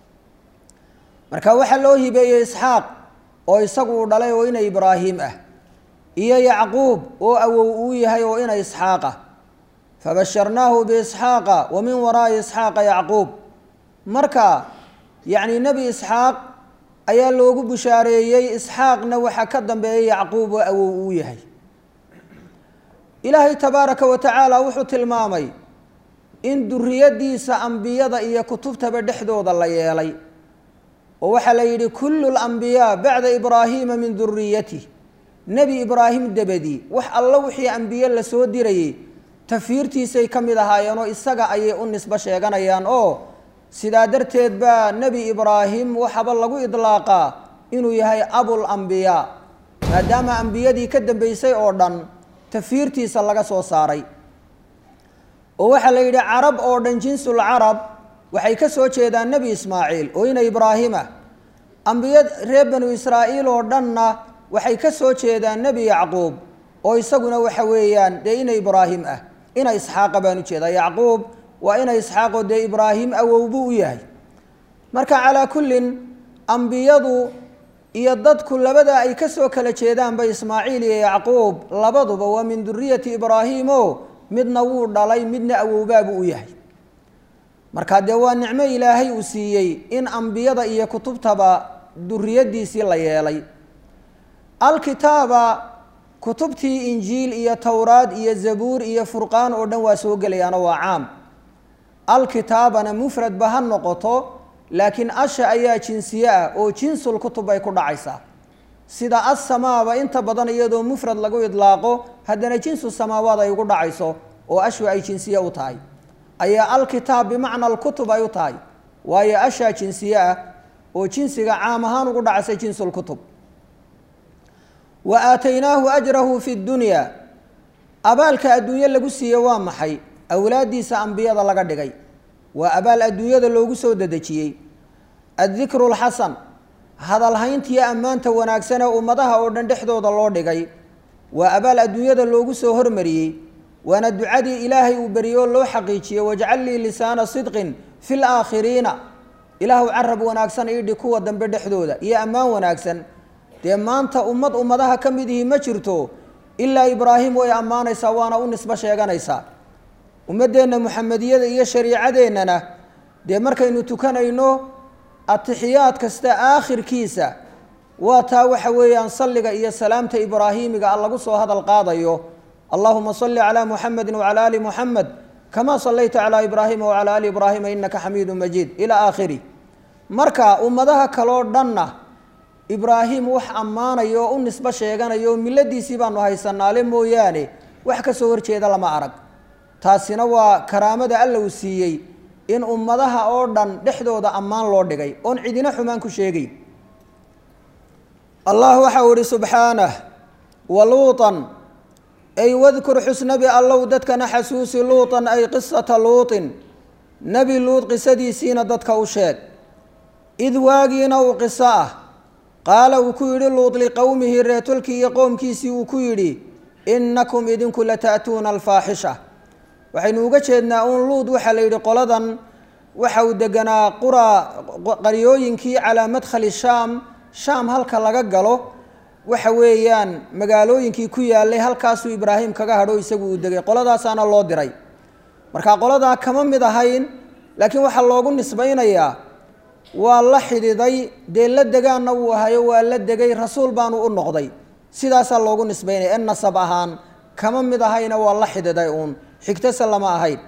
marka waxaa loo hibeeyey isxaaq oo isagu uu dhalay oo ina ibraahim ah iyo yacquub oo awow uu yahay oo ina isxaaq ah fabasharnaahu biisxaaqa wa min waraa'i isxaaqa yacquub marka yacni nebi isxaaq ayaa loogu bushaareeyey isxaaqna waxaa ka dambeeyay yacquub oo awow uu yahay ilaahay tabaaraka wa tacaala wuxuu tilmaamay in duriyadiisa ambiyada iyo kutubtaba dhexdooda la yeelay oo waxaa la yidhi kullu lambiyaa bacda ibraahiima min duriyatih nebi ibraahim dabadii wax alla wixii ambiye la soo dirayey tafiirtiisay ka mid ahaayeenoo isaga ayay u nisbo sheeganayaan oo sidaa darteed baa nebi ibraahim waxaba lagu idlaaqaa inuu yahay abulambiyaa maadaama ambiyadii ka dambeysay oo dhan tafiirtiisa laga soo saaray oo waxaa la yidhi carab oo dhan jinsul carab waxay ka soo jeedaan nebi ismaaciil oo ina ibraahima ambiya reer banu israa'iil oo dhanna waxay ka soo jeedaan nebi yacquub oo isaguna waxa weeyaan dee ina ibraahim ah ina isxaaqa baan u jeedaa yacquub waa ina isxaaqoo dee ibraahim awow buu u yahay marka calaa kullin ambiyadu iyo dadku labada ay ka soo kala jeedaanba ismaaciil iyo yacquub labaduba waa min duriyati ibraahim oo midna wuu dhalay midna awowbaabuu u yahay marka dee waa nicmo ilaahay uu siiyey in ambiyada iyo kutubtaba duriyadiisii la yeelay alkitaaba kutubtii injiil iyo towraad iyo zabuur iyo furqaan oo dhan waa soo gelayaano waa caam alkitaabana mufradba ha noqoto laakiin asha ayaa jinsiye ah oo jinsul kutub bay ku dhacaysaa sida assamaaba inta badan iyadoo mufrad lagu idlaaqo haddana jinsu samaawaad ay ugu dhacayso oo ashu ay jinsiye u tahay ayaa alkitaab bimacna alkutub ay u tahay waayo ashaa jinsiye ah oo jinsiga caam ahaan ugu dhacaysa jinsulkutub wa aataynaahu ajrahu fi ddunyaa abaalka adduunye lagu siiye waa maxay awlaaddiisa ambiyada laga dhigay waa abaal adduunyada loogu soo dedejiyey addikru lxasan hadalhayntiyo ammaanta wanaagsan ee ummadaha oo dhan dhexdooda loo dhigay waa abaal adduunyada loogu soo hormariyey waana ducadii ilaahay uu beriyoo loo xaqiijiyey wajcal lii lisaana sidqin fi laakhiriina ilaahu carab wanaagsan iidhi kuwa dambe dhexdooda iyo ammaan wanaagsan dee maanta ummad ummadaha ka mid ihi ma jirto ilaa ibraahim way ammaanaysaa waana u nisbo sheeganaysaa ummaddeenna muxamediyada iyo shariicadeennana dee markaynu tukanayno atixiyaad kasta aakhirkiisa waa taa waxa weeyaan salliga iyo salaamta ibraahiimiga a lagu soo hadal qaadayo allahuma salli calaa muxamedi wacala ali muxamed kamaa sallayta calaa ibraahima wacala ali ibraahima innaka xamiidu majiid ilaa aakhiri marka ummadaha kaloo dhanna ibraahim wax ammaanayo oo u nisbo sheeganayo oo milladiisii baanu haysanaale mooyaane wax ka soo horjeeda lama arag taasina waa karaamada alla uu siiyey in ummadaha oo dhan dhexdooda ammaan loo dhigay oon cidina xumaan ku sheegayn allah waxa uu ihi subxaanah waluutan ay wadkur xusnabi allow dadkana xasuusi luutan ay qisata luutin nebi luut qisadiisiina dadka u sheeg id waagiina uu qiso ah qaala uu ku yidhi luut liqowmihi reetolkii iyo qowmkiisii uu ku yidhi innakum idinku lata'tuuna alfaaxisha waxaynu uga jeednaa uun luut waxaa la yidhi qoladan waxa uu deganaa qura qaryooyinkii calaa madkhali shaam shaam halka laga galo waxa weeyaan magaalooyinkii ku yaalay halkaasuu ibraahim kaga hadho isagu uu degay qoladaasaana loo diray marka qoladaa kama mid ahayn laakiin waxaa loogu nisbaynayaa waa la xididay dee la degaanna wuu ahayo waa la degay rasuul baanu u noqday sidaasaa loogu nisbaynaya in nasab ahaan kama mid ahayna waa la xididay uun xigtase lama ahayn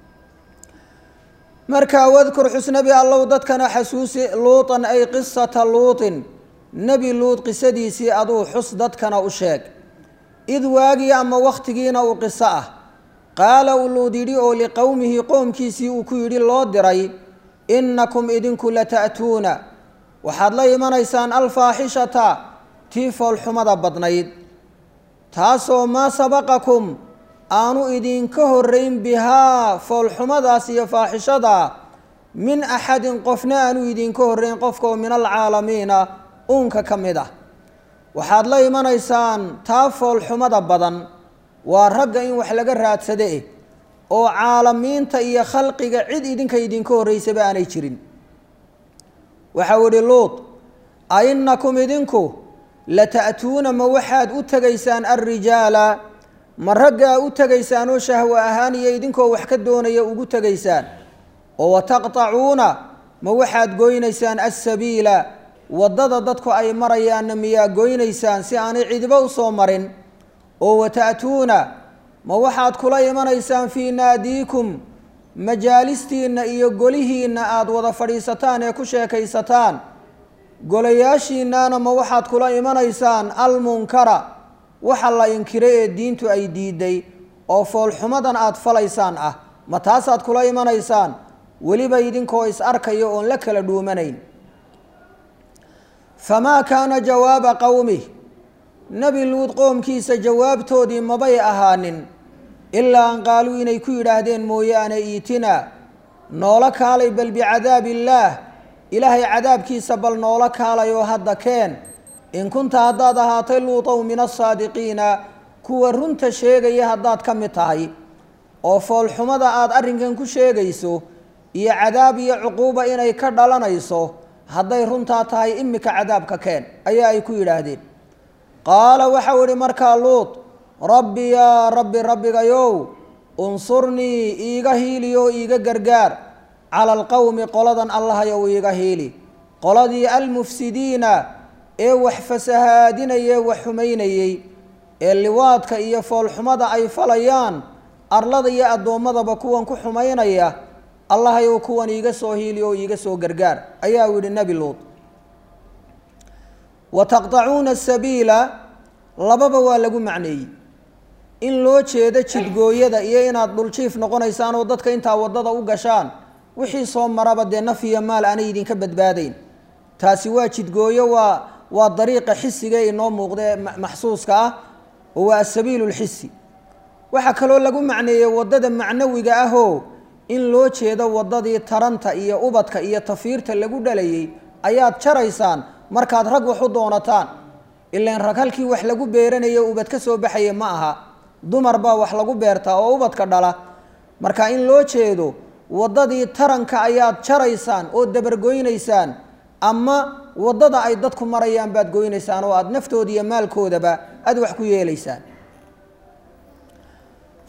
marka wadkur xusnabi allow dadkana xasuusi luutan ay qisata luutin nebi luut qisadiisii aduu xus dadkana u sheeg id waagii ama wakhtigiina uu qiso ah qaala uu luut yidhi oo liqowmihi qowmkiisii uu ku yidhi loo diray innakum idinku lata'tuuna waxaad la imanaysaan alfaaxishata tii foolxumada badnayd taasoo maa sabaqakum aanu idinka horrayn bihaa foolxumadaas iyo faaxishada min axadin qofna aanu idinka horrayn qofka oo min alcaalamiina uunka ka mid ah waxaad la imanaysaan taa foolxumada badan waa ragga in wax laga raadsade oo caalamiinta iyo khalqiga cid idinka idinka horraysaba aanay jirin waxau idhi luut a innakum idinku lata'tuuna ma waxaad u tegaysaan alrijaala ma raggaa u tegaysaan oo shahwo ahaan iyo idinkoo wax ka doonaya ugu tegaysaan oo wataqtacuuna ma waxaad goynaysaan alsabiila waddada dadku ay marayaanna miyaa goynaysaan si aanay cidiba u soo marin oo wata'tuuna ma waxaad kula imanaysaan fii naadiikum majaalistiinna iyo golihiinna aada wada fadhiisataan ee ku sheekaysataan golayaashiinnaana ma waxaad kula imanaysaan almunkara waxa la inkiray ee diintu ay diiday oo foolxumadan aada falaysaan ah ma taasaad kula imanaysaan weliba idinkoo is arkayo oon la kala dhuumanayn famaa kaana jawaaba qowmih nebi luud qoomkiisa jawaabtoodii mabay ahaanin ilaa an qaaluu inay ku yidhaahdeen mooyaane iitinaa noola kaalay bal bicadaab illaah ilaahay cadaabkiisa bal noola kaalay oo hadda keen in kunta haddaad ahaatay luutow min asaadiqiina kuwa runta sheegaya haddaad ka mid tahay oo foolxumada aada arrinkan ku sheegayso iyo cadaab iyo cuquuba inay ka dhalanayso hadday runtaa tahay imika cadaabka keen ayaa ay ku yidhaahdeen qaala waxau idhi markaa luut rabbi yaa rabbi rabbigayow unsurnii iiga hiili oo iiga gargaar cala alqowmi qoladan allahayow iiga hiili qoladii almufsidiina ee wax fasahaadinayee wax xumaynayey ee liwaadka iyo foolxumada ay falayaan arlada iyo addoommadaba kuwan ku xumaynaya allahayow kuwan iiga soo hiili oo iiga soo gargaar ayaa u yidhi nebi luut wataqtacuuna asabiila lababa waa lagu macneeyey in loo jeedo jidgooyada iyo inaad dhuljiif noqonaysaan oo dadka intaa waddada u gashaan wixii soo maraba dee naf iyo maal aanay idinka badbaadayn taasi waa jidgooyo waa waa dariiqa xisiga inoo muuqdae maxsuuska ah oo waa asabiilu lxisi waxaa kaloo lagu macneeyey waddada macnawiga ahoo in loo jeedo waddadii taranta iyo ubadka iyo tafiirta lagu dhalayay ayaad jaraysaan markaad rag wax u doonataan ilaan rag halkii wax lagu beeranayo ubad ka soo baxaya ma aha dumar baa wax lagu beertaa oo ubadka dhala marka in loo jeedo waddadii taranka ayaad jaraysaan oo dabargoynaysaan ama waddada ay dadku marayaan baad goynaysaan oo aada naftooda iyo maalkoodaba aada wax ku yeelaysaan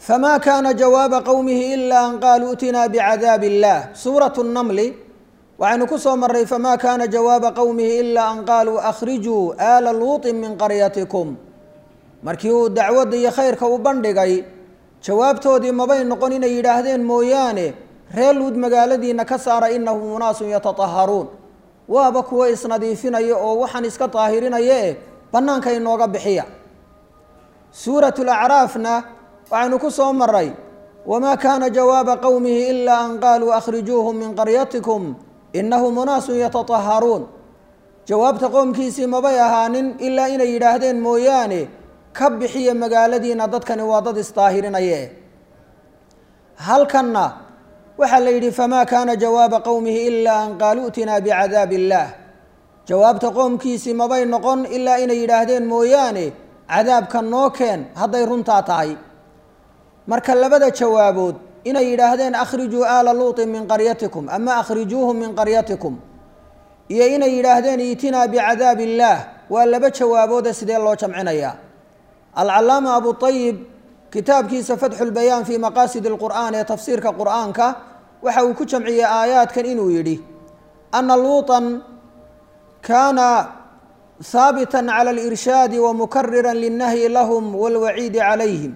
فما كان جواب قومه إلا أن قالوا ائتنا بعذاب الله سورة النمل وعن كسو مري فما كان جواب قومه إلا أن قالوا أخرجوا آل لوط من قريتكم markii dacwada iyo khayrka u bandhigay jawaabtoodii mabay noqon inay yiraahdeen mooyaane reer luud magaaladiina ka saara innahu munaasun yatatahharuun waaba kuwa isnadiifinaya oo waxaan iska taahirinaya banaanka inooga bixiya suuratul a'raafna waxaanu ku soo maray wama kana jawaaba qawmihi illa an qaaluu akhrijuuhum min qaryatikum innahu munaasun yatatahharuun jawaabta qoomkiisii mabay ahaanin ilaa inay yiraahdeen mooyaane ka bixiya magaaladiina dadkani waa dad istaahirinaya halkanna waxa la yiri fama kana jawaaba qawmihi illa an qaaluu tina bi'adab illah jawaabta qoomkiisii mabay noqon ilaa inay yiraahdeen mooyaane cadaabka noo keen haday runta tahay marka labada jawaabood inay yiraahdeen akhrijuu ala luut min qaryatikum ama akhrijuuhum min qaryatikum iyo inay yiraahdeen itina bi'adab illah waa laba jawaabood sidee loo jamcinaya العلامة أبو طيب كتاب كيس فتح البيان في مقاصد القرآن تفسير كقرآن كا وحاو كجمعية آيات كان إنو يدي أن لوطا كان ثابتا على الإرشاد ومكررا للنهي لهم والوعيد عليهم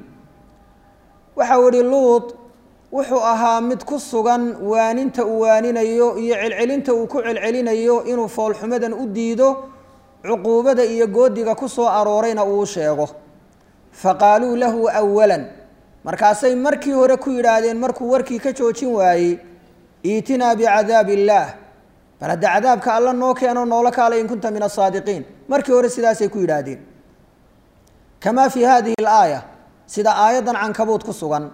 وحاو لوط وحو أها متكسغا واننت وانين يو يعلعلنت وكعلعلين يو إنو فول حمدا أديدو عقوبة إيا قوديغا كسو أرورين أوشيغو فقالوا له أولا مركاسي مركي وركو يرادين مركو وركي كجوجين واي ايتنا بعذاب الله فلد عذابك الله نوكي أنو نولك علي إن كنت من الصادقين مركي ورسيداسي كو يرادين كما في هذه الآية سيدا آيضا عن كبوت كسوغان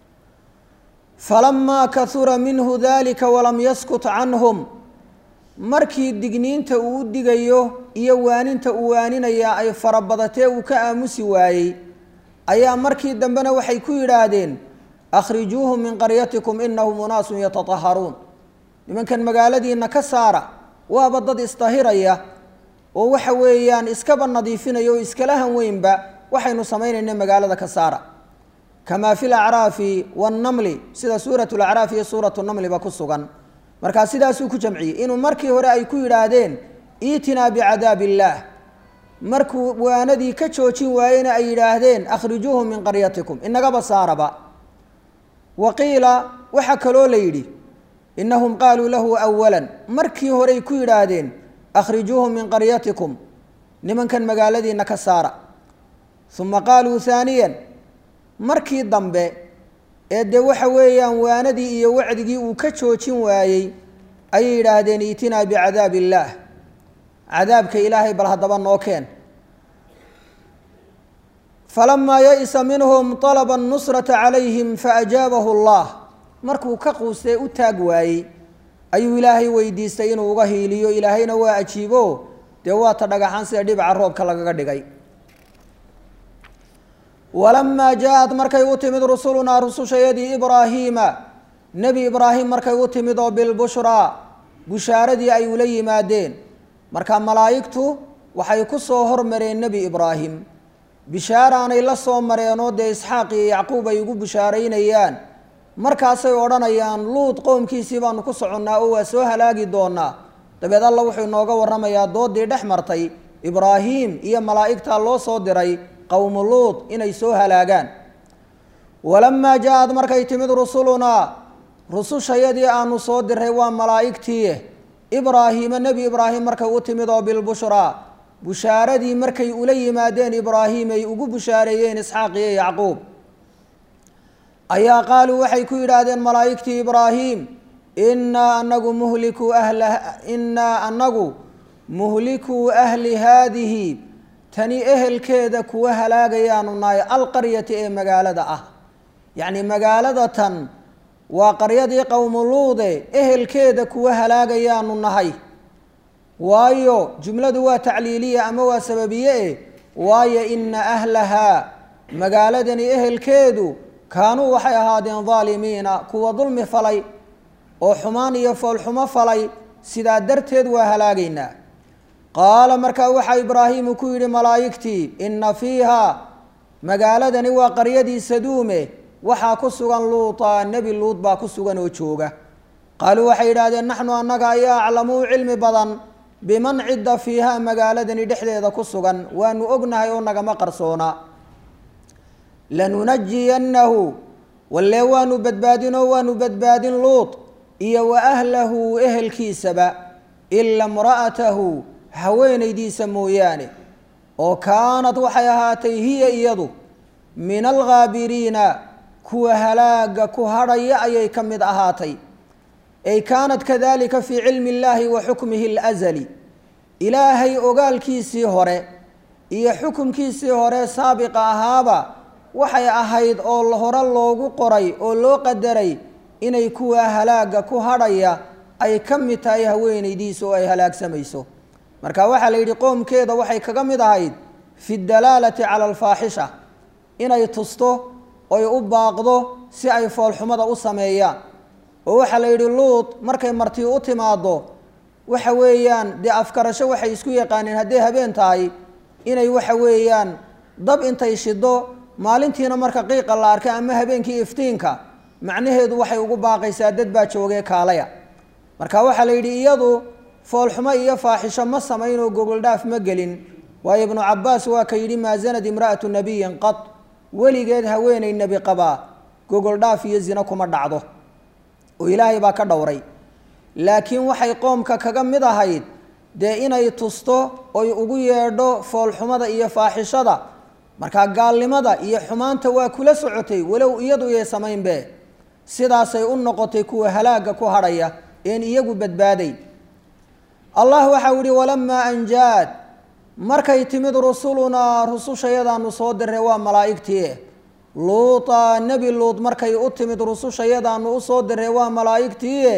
فلما كثر منه ذلك ولم يسكت عنهم markii digniinta uu digayo iyo waaninta uu waaninaya ay farabadatay uu ka aamusi waayay ayaa markii dambena waxay ku yiraahdeen akhrijuuhum min qaryatikum innahu munaasun yatatahharuun nimankan magaaladiina ka saara waa badad istahiraya oo waxa weeyaan iska banadiifinayo iskala han weynba waxaynu sameeynaa magaalada ka saara kama fil a'raafi wan namli sida suuratul a'raaf iyo suuratul namli ba ku sugan marka sidaas uu ku jamciyay inuu markii hore ay ku yiraahdeen iitina bi'adab illah markuu waanadii ka joojin waayeen ay yiraahdeen akhrijuuhum min qaryatikum inaga basaaraba waqila waxa kaloo la yiri innahum qaaluu lahu awwalan markii hore ku yiraahdeen akhrijuuhum min qaryatikum nimankan magaaladiina ka saara thumma qaaluu thaniyan markii dambe ee waxa weeyaan waanadii iyo wacdigii uu ka joojin waayay ay yiraahdeen iitina bi'adab illah عذابك إلهي بل هدبا نوكين فلما يئس منهم طلب النصرة عليهم فأجابه الله مركو كقوسي أتاقواي أي إلهي ويديستين وغهيليو إلهينا وأجيبو دواتا دقاحان سيديب عروب كاللغا دقاي ولما جاءت مركي وتمد رسولنا رسول شيدي إبراهيم نبي إبراهيم مركي وتمد بالبشرى بشاردي أي ولي مادين marka malaa'iktu waxay ku soo hormareen nabi ibraahim bishaaraanay la soo mareen oo de isxaaq iyo yacquub ay ugu bishaareynayaan markaasay oranayaan luud qoomkiisii baan ku soconaa oo waa soo halaagi doonaa dabeed Allah wuxuu inooga waramayaa doodii dhex martay ibraahim iyo malaa'ikta loo soo diray qowm luud inay soo halaagaan walamma jaad markay timid rusuluna rusushayadii aanu soo diray waa malaa'iktii إبراهيم النبي إبراهيم مركي وتمضى بالبشرى بشاردي مركي أولي مادين إبراهيم يقو بشاريين إسحاق يعقوب أيا قالوا وحي كيرادين ملايكتي إبراهيم إنا أنقو مهلكو أهل إنا أنقو مهلكو أهل هذه تني أهل كيدا كوهلاغ يانوناي القرية إيه مقالة أه يعني مقالة وقرية قوم لوط أهل كيدا كوا هلاغيان النهي وايو جملة دوا تعليلية أما سببية وايو إن أهلها مقالدني أهل كيدو كانوا وحي هادين ظالمين كوا ظلم فلي وحمان يفول حما فلي سيدا درتد وهلاغينا قال مركا وحي إبراهيم كوير ملايكتي إن فيها مقالدني وقرية سدومه waxaa ku sugan luuta nebi luud baa ku sugan oo jooga qaaluu waxay yidhaahdeen naxnu annaga ayaa aclamuu cilmi badan biman cidda fiiha magaaladani dhexdeeda ku sugan waanu ognahay oo nagama qarsoona lanunajiyannahu walle waanu badbaadinoo waanu badbaadin luut iyo wa ahlahu ehelkiisaba ila imra'atahu haweenaydiisa mooyaane oo kaanad waxay ahaatay hiya iyadu min alghaabiriina kuwa halaaga ku hadhaya ayay ka mid ahaatay ay kaanat kadalika fii cilmi illaahi wa xukmihi alazali ilaahay ogaalkiisii hore iyo xukumkiisii hore saabiqa ahaaba waxay ahayd oo hore loogu qoray oo loo qadaray inay kuwa halaaga ku hadhaya ay ka mid tahay haweenaydiisa oo ay halaagsamayso marka waxaa la yidhi qoomkeeda waxay kaga mid ahayd fi dalaalati cala alfaaxisha inay tusto oy u baaqdo si ay foolxumada u sameeyaan oo waxaa la yidhi luut markay martii u timaado waxa weeyaan dee afkarasho waxay isku yaqaaneen hadday habeen tahay inay waxa weeyaan dab intay shido maalintiina marka qiiqa la arkay ama habeenkii iftiinka macnaheedu waxay ugu baaqaysaa dad baa joogee kaalaya marka waxaa la yidhi iyadu foolxumo iyo faaxisho ma samayn oo gogol dhaaf ma gelin waayo ibnu cabbaas waa ka yidhi maa zanad imra'atu nabiyin qad weligeed haweenay nebi qabaa gogol dhaaf iyo zina kuma dhacdo oo ilaahay baa ka dhowray laakiin waxay qoomka kaga mid ahayd dee inay tusto oy ugu yeedho foolxumada iyo faaxishada markaa gaalnimada iyo xumaanta waa kula socotay walow iyadu yay samaynbe sidaasay u noqotay kuwa halaaga ku hadhaya een iyagu badbaaday allah waxau yihi walamaa anjaad markay timid rusulunaa rusushayadaanu soo diray waa malaa'igtii luuta nebi luud markay u timid rusushayadaanu u soo diray waa malaa'igtii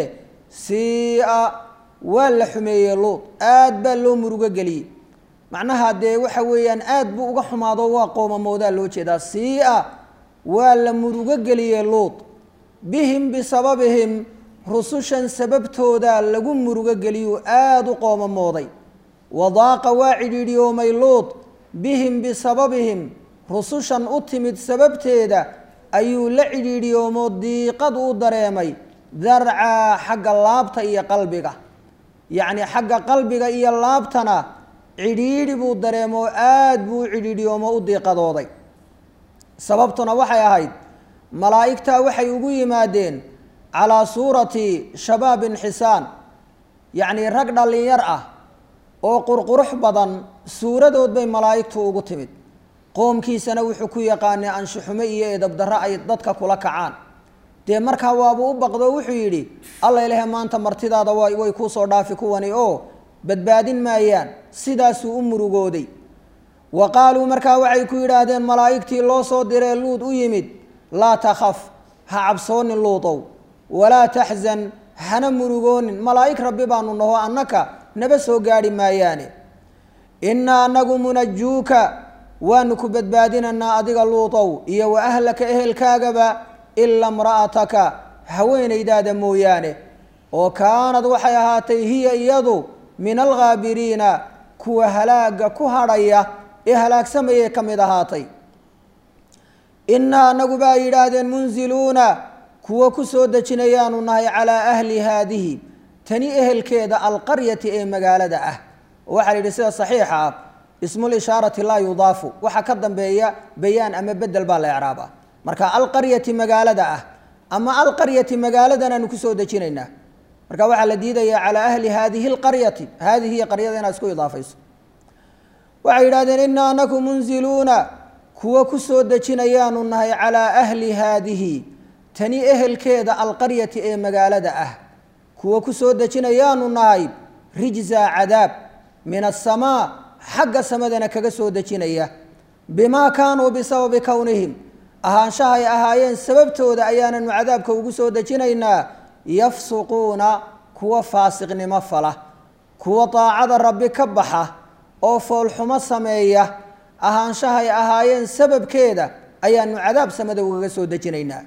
sii-a waa la xumeeyey luud aad baa loo murugo geliyey macnaha dee waxa weeyaan aad buu uga xumaado waa qoomamoodaa loo jeedaa sii-a waa la murugo geliyey luud bihim bisababihim rusushan sababtooda lagu murugo geliyuu aada u qoomamooday wadaaqa waa cidhiidhiyoomay luud bihim bisababihim rusushan u timid sababteeda ayuu la cidhiidhiyoomo diiqad u dareemay darcaa xagga laabta iyo qalbiga yacni xagga qalbiga iyo laabtana cidhiidhi buu dareemoo aad buu u cidhiidhiyoomo u diiqadooday sababtuna waxay ahayd malaa'igtaa waxay ugu yimaadeen calaa suurati shabaabin xisaan yacnii rag dhallinyar ah oo qurqurux badan suuradood bay malaa'igtu ugu timid qoomkiisana wuxuu ku yaqaanay anshuxumo iyo edabdarro ay dadka kula kacaan dee markaa waabuu u baqdo wuxuu yidhi alla ilahe maanta martidaada wa way kuu soo dhaafi kuwani oo badbaadin maayaan sidaasuu u murugooday wa qaaluu markaa waxay ku yidhaahdeen malaa'igtii loo soo diree luud u yimid laa takhaf ha cabsoonin luudow walaa taxzan hana murugoonin malaa'ig rabbi baanu naho annaka naba soo gaadhi maayaane innaa anagu munajuuka waanu ku badbaadinaynaa adiga luudow iyo wa ahlaka ehelkaagaba ila imra'ataka haweenaydaada mooyaane oo kaanad waxay ahaatay hiya iyadu min alghaabiriina kuwa halaaga ku hadhaya ee halaagsamayay ka mid ahaatay innaa anagu baa yidhaahdeen munziluuna kuwa ku soo dejinayaanu nahay calaa ahli haadihi tani ehelkeeda alqaryati ee magaalada ah oo waxaa la yidhi sida saxiixa ah ismul ishaarati laa yudaafu waxa ka dambeeya bayaan ama bedel baa la ecraabaa marka alqaryati magaalada ah ama alqaryati magaaladan aanu kusoo dejinaynaa marka waxaa la diidayaa calaa ahli haadihi alqaryati haadihi qaryada inaad isku idaafayso waxay yidhahdeen innaa anaku munziluuna kuwa ku soo dejinayaanu nahay calaa ahli haadihi tani ehelkeeda alqaryati ee magaalada ah kuwa ku soo dejinayaanu nahay rijza cadaab min asamaa xagga samadana kaga soo dejinaya bimaa kaanuu bisababi kownihim ahaanshahay ahaayeen sababtooda ayaananu cadaabka ugu soo dejinaynaa yafsuquuna kuwa faasiqnimo fala kuwa daacada rabbi ka baxa oo foolxumo sameeya ahaanshahay ahaayeen sababkeeda ayaanu cadaab samada ugaga soo dejinaynaa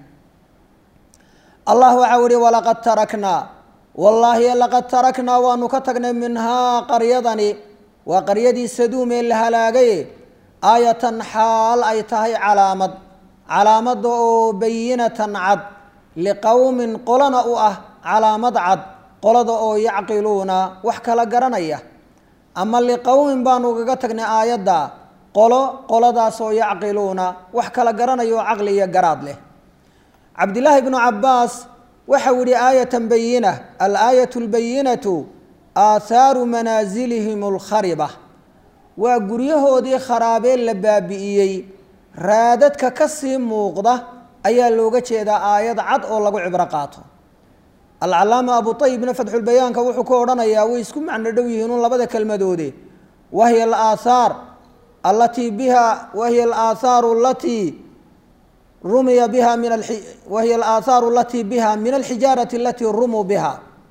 allah waxau ihi walaqad taraknaa wallaahi laqad taraknaa waanu ka tagnay minhaa qaryadani waa qaryadii saduum ee la halaagaye aayatan xaal ay tahay calaamad calaamada oo bayinatan cad liqowmin qolana u ah calaamad cad qolada oo yacqiluuna wax kala garanaya ama liqowmin baanu ugaga tagnay aayadda qolo qoladaas oo yacqiluuna wax kala garanaya oo caqli iyo garaad leh cabdillaahi bnu cabbaas waxau yihi aayatan bayina alaayatu lbayinatu aathaaru manaasilihim alkhariba waa guryahoodii kharaabeen la baabi'iyey raadadka ka sii muuqda ayaa looga jeedaa aayad cad oo lagu cibro qaato alcalaama abu ayibna fatxulbayaanka wuxuu ku odhanayaa way isku macno dhow yihiin un labada kelmadoode wahiya alaathaar allatii biha wahiya alaathaaru alatii rumiya biha min wahiya alaathaaru alatii biha min alxijaarati alatii rumuu biha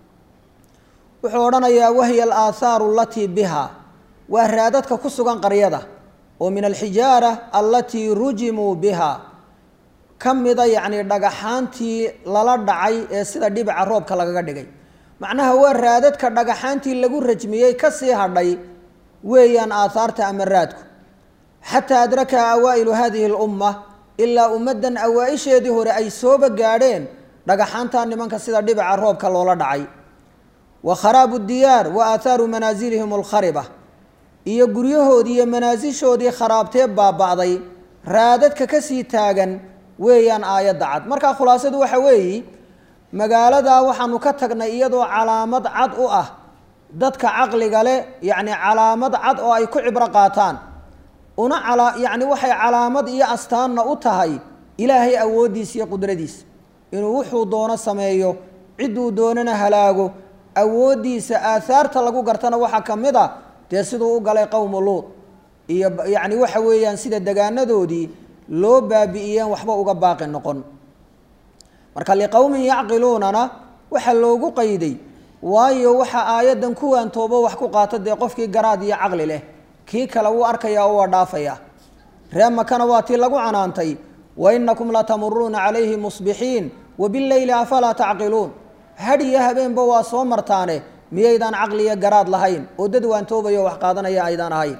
wuxuu odhanayaa wahiya alaathaaru alatii biha waa raadadka ku sugan qaryada oo min alxijaara allatii rujimuu biha ka mida yacni dhagaxaantii lala dhacay ee sida dhibica roobka lagaga dhigay macnaha waa raadadka dhagaxaantii lagu rajmiyey kasii hadhay weeyaan aathaarta ama raadku xataa adraka awaa'ilu hadihi lumma ilaa ummaddan awaa-isheedii hore ay sooba gaadheen dhagaxaantaa nimanka sida dhibica roobka loola dhacay wa kharaabu diyaar wa aathaaru manaasilihim alkhariba iyo guryahoodii iyo manaasishoodii kharaabtee baaba'day raadadka kasii taagan weeyaan aayadda cad markaa khulaasadu waxa weeyi magaaladaa waxaanu ka tagnay iyadoo calaamad cad u ah dadka caqliga leh yacni calaamad cad oo ay ku cibro qaataan una ala yacni waxay calaamad iyo astaanna u tahay ilaahay awooddiisa iyo qudradiisa inuu wuxuu doono sameeyo cidduu doonana halaago awooddiisa aahaarta lagu gartana waxaa ka mid a dee siduu u galay qowmu luud iyo yacni waxa weeyaan sida degaanadoodii loo baabi'iyeen waxba uga baaqi noqon marka liqowmin yacqiluunana waxaa loogu qayday waayo waxaa aayaddan kuwaan toobo wax ku qaata dee qofkii garaad iyo caqli leh kii kale wuu arkayaa oo waa dhaafaya ree makana waa tii lagu canaantay wainakum latamuruuna calayhi musbixiin wabileyli afalaa tacqiluun hadhiyo habeenba waa soo martaane miyaydaan caqli iyo garaad lahayn oo dad waan toobayo wax qaadanaya aydaan ahayn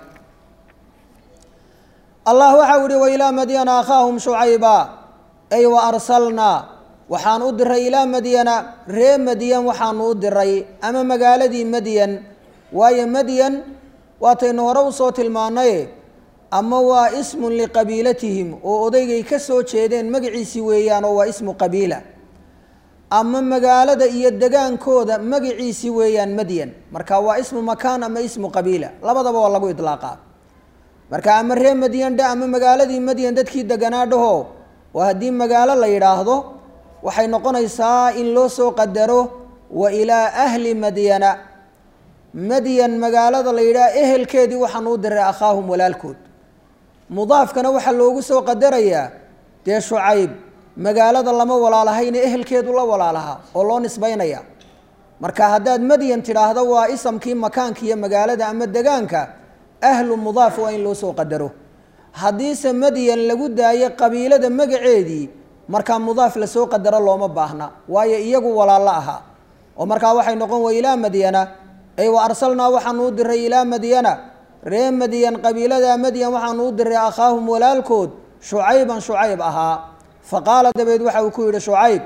allah waxau ihi wailaa madyana akhaahum shucayba ay wa arsalnaa waxaan u diray ilaa madyana ree madyan waxaanu u diray ama magaaladii madyan waayo madyan waataynu hore usoo tilmaanaye ama waa ismun liqabiilatihim oo odaygay ka soo jeedeen magaciisii weeyaan oo waa ismu qabiila ama magaalada iyo degaankooda magaciisii weeyaan madyan marka waa ismu makaan ama ismu qabiila labadaba waa lagu idlaaqaa marka ama ree madyan dhe ama magaaladii madyan dadkii deganaa dhaho oo haddii magaalo la yidhaahdo waxay noqonaysaa in loo soo qadaro wa ilaa ahli madyana madyan magaalada la yidhaha ehelkeedii waxaan u diray akhaahum walaalkood mudaafkana waxaa loogu soo qadarayaa dee shucayb magaalada lama walaalahayne ehelkeedu la walaalahaa oo loo nisbaynaya marka haddaad madyan tidhaahdo waa isamkii makaanka iyo magaalada ama degaanka ahlu mudaaf waa in loo soo qadaro haddiise madyan lagu daayo qabiilada magaceedii markaa mudaaf lasoo qadaro looma baahna waayo iyagu walaalo ahaa oo markaa waxay noqon wa ilaa madyana ay wa arsalnaa waxaanu u diray ilaa madyana ree madyan qabiilada madyan waxaanu u diray akhaahum walaalkood shucayban shucayb ahaa faqaala dabeed waxa uu ku yidhi shucayb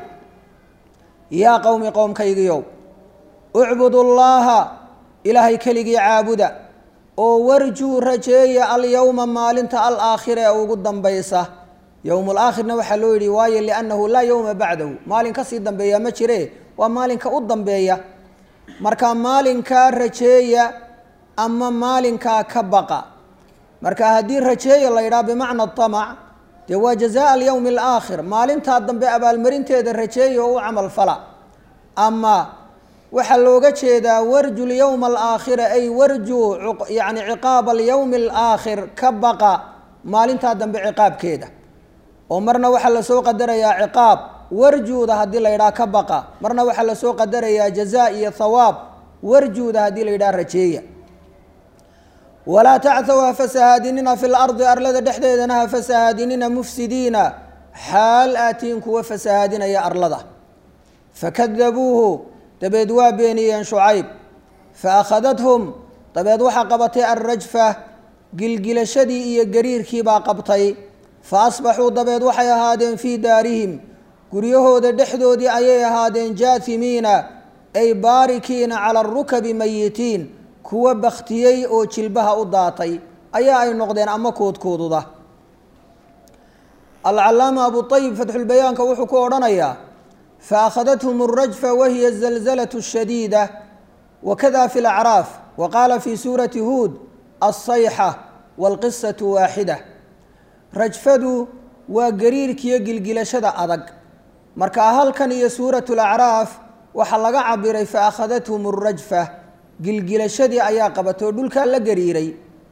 yaa qowmi qowmkaygiyow ucbudu llaaha ilaahay keligii caabuda oo warjuu rajeeya alyowma maalinta alaakhira ee ugu dambaysa yowm alaakhirna waxaa loo yidhi waayo liannahu laa yowma bacdahu maalin kasii dambeeya ma jire waa maalinka u dambeeya marka maalinkaa rajeeya ama maalinkaa ka baqa marka haddii rajeeya la yidhaha bimacna amac dee waa jazaa alyowmi alaakhir maalintaa dambe abaalmarinteeda rajeeya oo u camal fala ama waxaa looga jeedaa warju lyowma alaakhira ay warjuu yani ciqaaba alyowmi alaakhir ka baqa maalintaa dambe ciqaabkeeda oo marna waxaa lasoo qadarayaa ciqaab warjuuda haddii la yidhaha ka baqa marna waxaa lasoo qadarayaa jazaa iyo thawaab warjuuda haddii la yidhaha rajeeya walaa tacthaw ha fasahaadinina fi lardi arlada dhexdeedana ha fasahaadinina mufsidiina xaal aatiin kuwa fasahaadinaya arlada fakadabuuhu dabeed waa beeniyeen shucayb faakhadathum dabeed waxaa qabatay alrajfa gilgilashadii iyo gariirkii baa qabtay faasbaxuu dabeed waxay ahaadeen fii daarihim guryahooda dhexdoodii ayay ahaadeen jaatimiina ay baarikiina cala arukabi mayitiin kuwa baktiyey oo jilbaha u daatay ayaa ay noqdeen ama koodkooduda alcalaama abuayib fatxulbayaanka wuxuu ku odhanayaa faakhadathm alrajfa wahiya azalzalatu ashadiida wakada fi lacraaf wa qaala fi suurati huud alsayxa waalqisatu waaxida rajfadu waa gariirkiiyo gilgilashada adag markaa halkan iyo suuratu lacraaf waxaa laga cabiray faakhadathm alrajfa gilgilashadii ayaa qabatoo dhulkaa la gariiray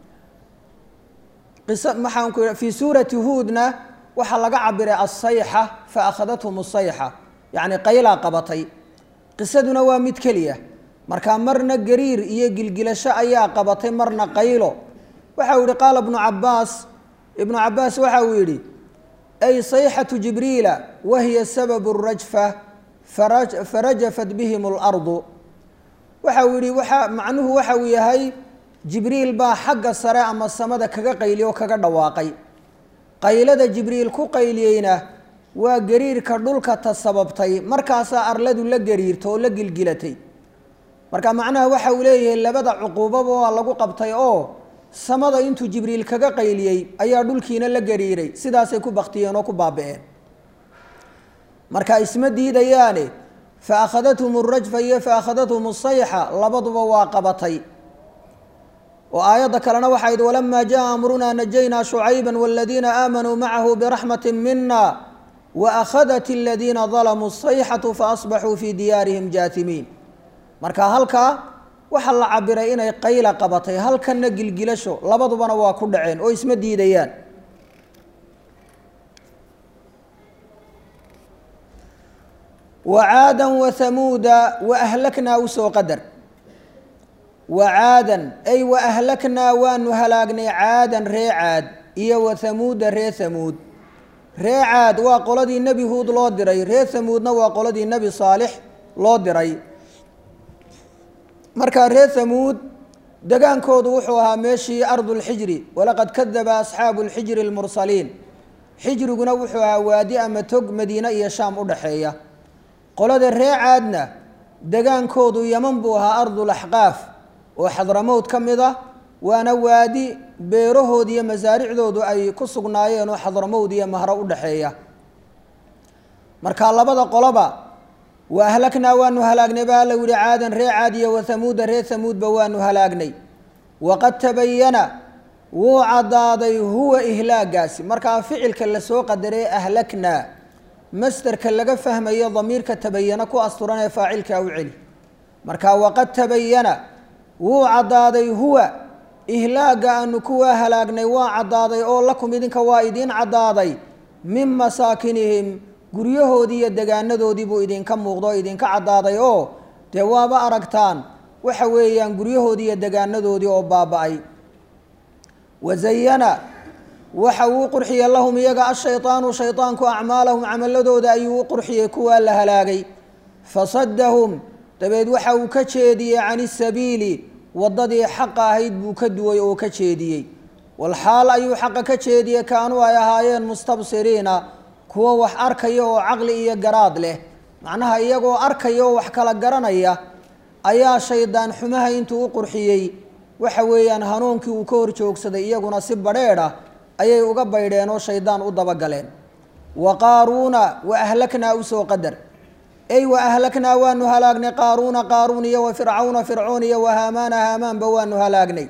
maxaan ku fii suurati huudna waxaa laga cabiray alsayxa faakhadathm asayxa yacni qaylaa qabatay qisaduna waa mid keliya markaa marna gariir iyo gilgilasho ayaa qabatay marna qaylo waxa uu yihi qaala ibnu cabaas ibnu cabaas waxa uu yidhi ay sayxatu jibriila wahiya sababu rajfa farajafat bihim اlardu waxa uu yihi waa macnuhu waxa uu yahay jibriil baa xagga sare ama samada kaga qayliyo kaga dhawaaqay qaylada jibriil ku qayliyeyna waa gariirka dhulka ta sababtay markaasaa arladu la gariirto oo la gilgilatay marka macnaha waxa uu leeyahay labada cuquubaba waa lagu qabtay oo samada intuu jibriil kaga qayliyey ayaa dhulkiina la gariiray sidaasay ku baktiyeen oo ku baaba'een marka isma diidayaane faakhadathm alrajfa iyo faakhadathm asayxa labaduba waa qabatay oo aayadda kalena waxay idhi walamaa jaa amrunaa najaynaa shucayba waladiina aamanuu macahu biraxmati mina waakhadat aladiina dalamuu asayxatu faasbaxuu fii diyaarihim jaatimiin marka halkaa waxaa la cabiray inay qayla qabatay halkanna gilgilasho labadubana waa ku dhaceen oo isma diidayaan wacaadan wathamuuda waahlaknaa usoo qadar wacaadan ay waahlaknaa waanu halaagnay caadan ree caad iyo wathamuuda ree thamuud ree caad waa qoladii nebi huud loo diray ree thamuudna waa qoladii nebi saalix loo diray markaa ree thamuud degaankoodu wuxuu ahaa meeshii ardu lxijri walaqad kadaba asxaabu lxijri lmursaliin xijriguna wuxuu ahaa waadi ama tog madiine iyo shaam u dhaxeeya qolada ree caadna degaankoodu yaman buu ahaa ardulaxqaaf oo xadramowd ka mid ah waana waadi beerahood iyo masaaricdoodu ay ku sugnaayeen oo xadramowd iyo mahro u dhaxeeya markaa labada qoloba wa ahlaknaa waanu halaagnay baa alla yihi caadan ree caad iyo wathamuuda ree thamuudba waanu halaagnay waqad tabayana wuu caddaaday huwa ihlaagaasi markaa ficilka lasoo qadaree ahlaknaa masderka laga fahmayo damiirka tabayana ku asturan ee faacilkaa u celi markaa waqad tabayana wuu caddaaday huwa ihlaaga aanu kuwaa halaagnay waa caddaaday oo lakum idinka waa idiin caddaaday min masaakinihim guryahoodii iyo degaanadoodii buu idinka muuqdo o idinka caddaaday oo dee waaba aragtaan waxa weeyaan guryahoodii iyo degaanadoodii oo baaba-ay wazayana waxa uu qurxiyey lahum iyaga ashayطaanu shayطaanku acmaalahum camaladooda ayuu u qurxiyey kuwaa la halaagay fasadahum dabeed waxa uu ka jeediyey can isabiili waddadii xaqa ahayd buu ka duway oo ka jeediyey walxaal ayuu xaqa ka jeediyey kaanuu ay ahaayeen mustabsiriina kuwa wax arkaya oo caqli iyo garaad leh macnaha iyagoo arkaya oo wax kala garanaya ayaa shaydaan xumaha intuu u qurxiyey waxa weeyaan hanuunkii uu ka hor joogsaday iyaguna si badheedha ayay uga baydheen oo shaydaan u dabagaleen wa qaaruuna wa ahlaknaa usoo qadar ay wa ahlaknaa waanu halaagnay qaaruuna qaaruun iyo wa fircawna fircoon iyo wa haamaana haamaanba waanu halaagnay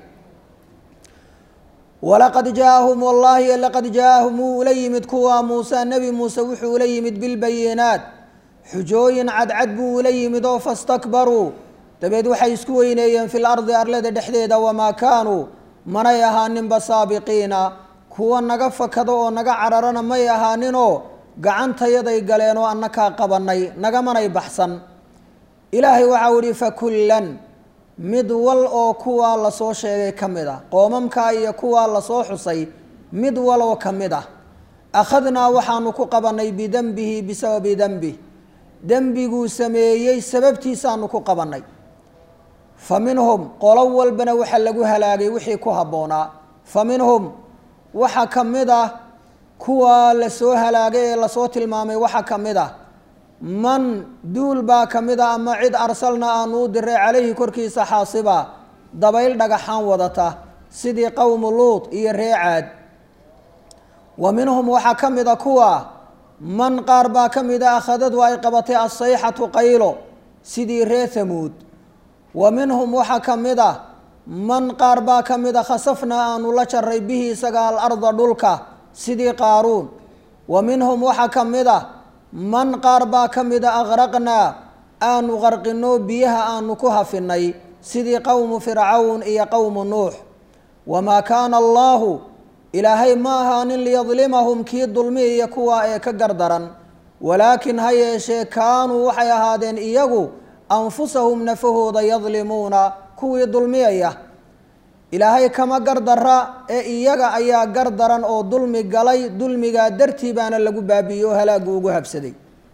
walaqad jaaahum wallaahi laqad jaaahum wuu ula yimid kuwaa muuse nebi muuse wuxuu ula yimid bilbayinaat xujooyin cadcad buu ula yimid oo fastakbaruu dabeed waxay isku weyneeyeen fi lardi arlada dhexdeeda wamaa kaanuu manay ahaaninba saabiqiina kuwa naga fakado oo naga cararana may ahaaninoo gacantayaday galeen oo annakaa qabanay nagamanay baxsan ilaahay waxau ihi fakullan mid wal oo kuwaa lasoo sheegay ka mid ah qoomamkaa iyo kuwaa lasoo xusay mid wal oo ka mid ah akhadnaa waxaanu ku qabanay bidenbihi bisababi denbih dembiguu sameeyey sababtiisaanu ku qabanay fa minhum qolo walbana waxa lagu halaagay wixii ku habboonaa fa minhum waxaa ka mid ah kuwa la soo halaagay ee lasoo tilmaamay waxaa ka mid ah man duul baa ka mid a ama cid arsalna aanu u diray calayhi korkiisa xaasiba dabayl dhagaxaan wadata sidii qowmu luut iyo ree caad wa minhum waxaa ka mid a kuwa man qaar baa ka mid a akhadadu ay qabatay assayxatu qaylo sidii ree hamuud wa minhum waxaa ka mid ah man qaar baa ka mid a khasafnaa aanu la jaray bihi isaga alarda dhulka sidii qaaruun wa minhum waxaa ka mid ah man qaar baa ka mid a aqraqnaa aanu qarqino biyaha aanu ku hafinay sidii qowmu fircawn iyo qowmu nuux wamaa kaana allaahu ilaahay ma ahaanin liyadlimahum kii dulmiya kuwa ee ka gardaran walaakin ha yeeshee kaanuu waxay ahaadeen iyagu anfusahum nafahooda yadlimuuna kuwii dulmiyaya ilaahay kama gardara ee iyaga ayaa gardaran oo dulmi galay dulmigaa dartii baana lagu baabi'iyo halaagu ugu habsaday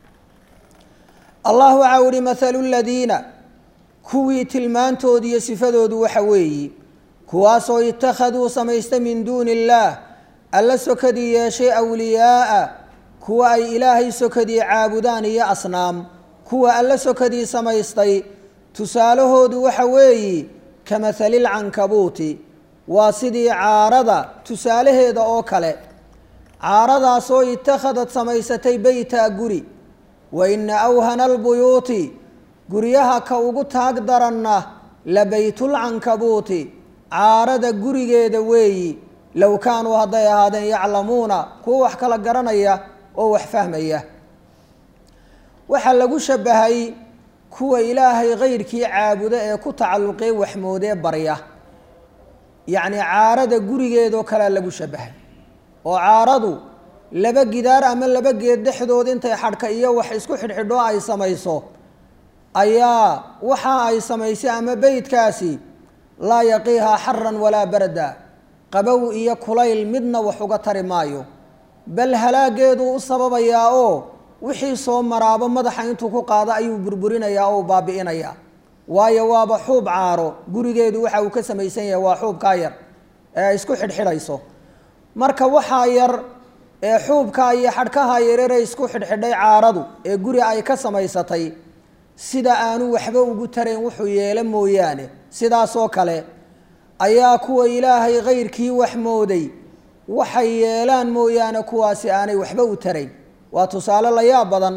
allah waxau ihi mathalu ladiina kuwii tilmaantoodu iyo sifadoodu waxa weeyi kuwaasoo itakhaduu samaysta min duuni illaah alla sokadii yeeshay awliyaaa kuwa ay ilaahay sokadii caabudaan iyo asnaam kuwa alla sokadii samaystay tusaalahoodu waxa weeyi kamahali lcankabuuti waa sidii caarada tusaalaheeda oo kale caaradaasoo itakhadad samaysatay beytaa guri wa ina awhana albuyuuti guryaha ka ugu taag daranna la beytulcankabuuti caarada gurigeeda weeyi low kaanuu hadday ahaadeen yaclamuuna kuwa wax kala garanaya oo wax fahmaya waxaa lagu shabahay kuwa ilaahay kayrkii caabuda ee ku tacalluqee waxmoodee barya yacni caarada gurigeedoo kalea lagu shabahay oo caaradu laba gidaar ama laba geed dhexdood intay xadhka iyo wax isku xidhxidho ay samayso ayaa waxa ay samaysay ama beydkaasi laa yaqiihaa xaran walaa barada qabow iyo kulayl midna wax uga tari maayo bal halaageedu u sababayaa oo wixii soo maraabo madaxa intuu ku qaado ayuu burburinayaa oo baabi'inayaa waayo waaba xuub caaro gurigeedu waxa uu ka samaysan yahay waa xuubkaa yar ee ay isku xidhxidhayso marka waxaa yar ee xuubkaa iyo xadhkaha yareere isku xidhxidhay caaradu ee guri ay ka samaysatay sida aanu waxba ugu tarayn wuxuu yeelo mooyaane sidaasoo kale ayaa kuwa ilaahay kayrkii wax mooday waxay yeelaan mooyaane kuwaasi aanay waxba u tarayn waa tusaale la yaab badan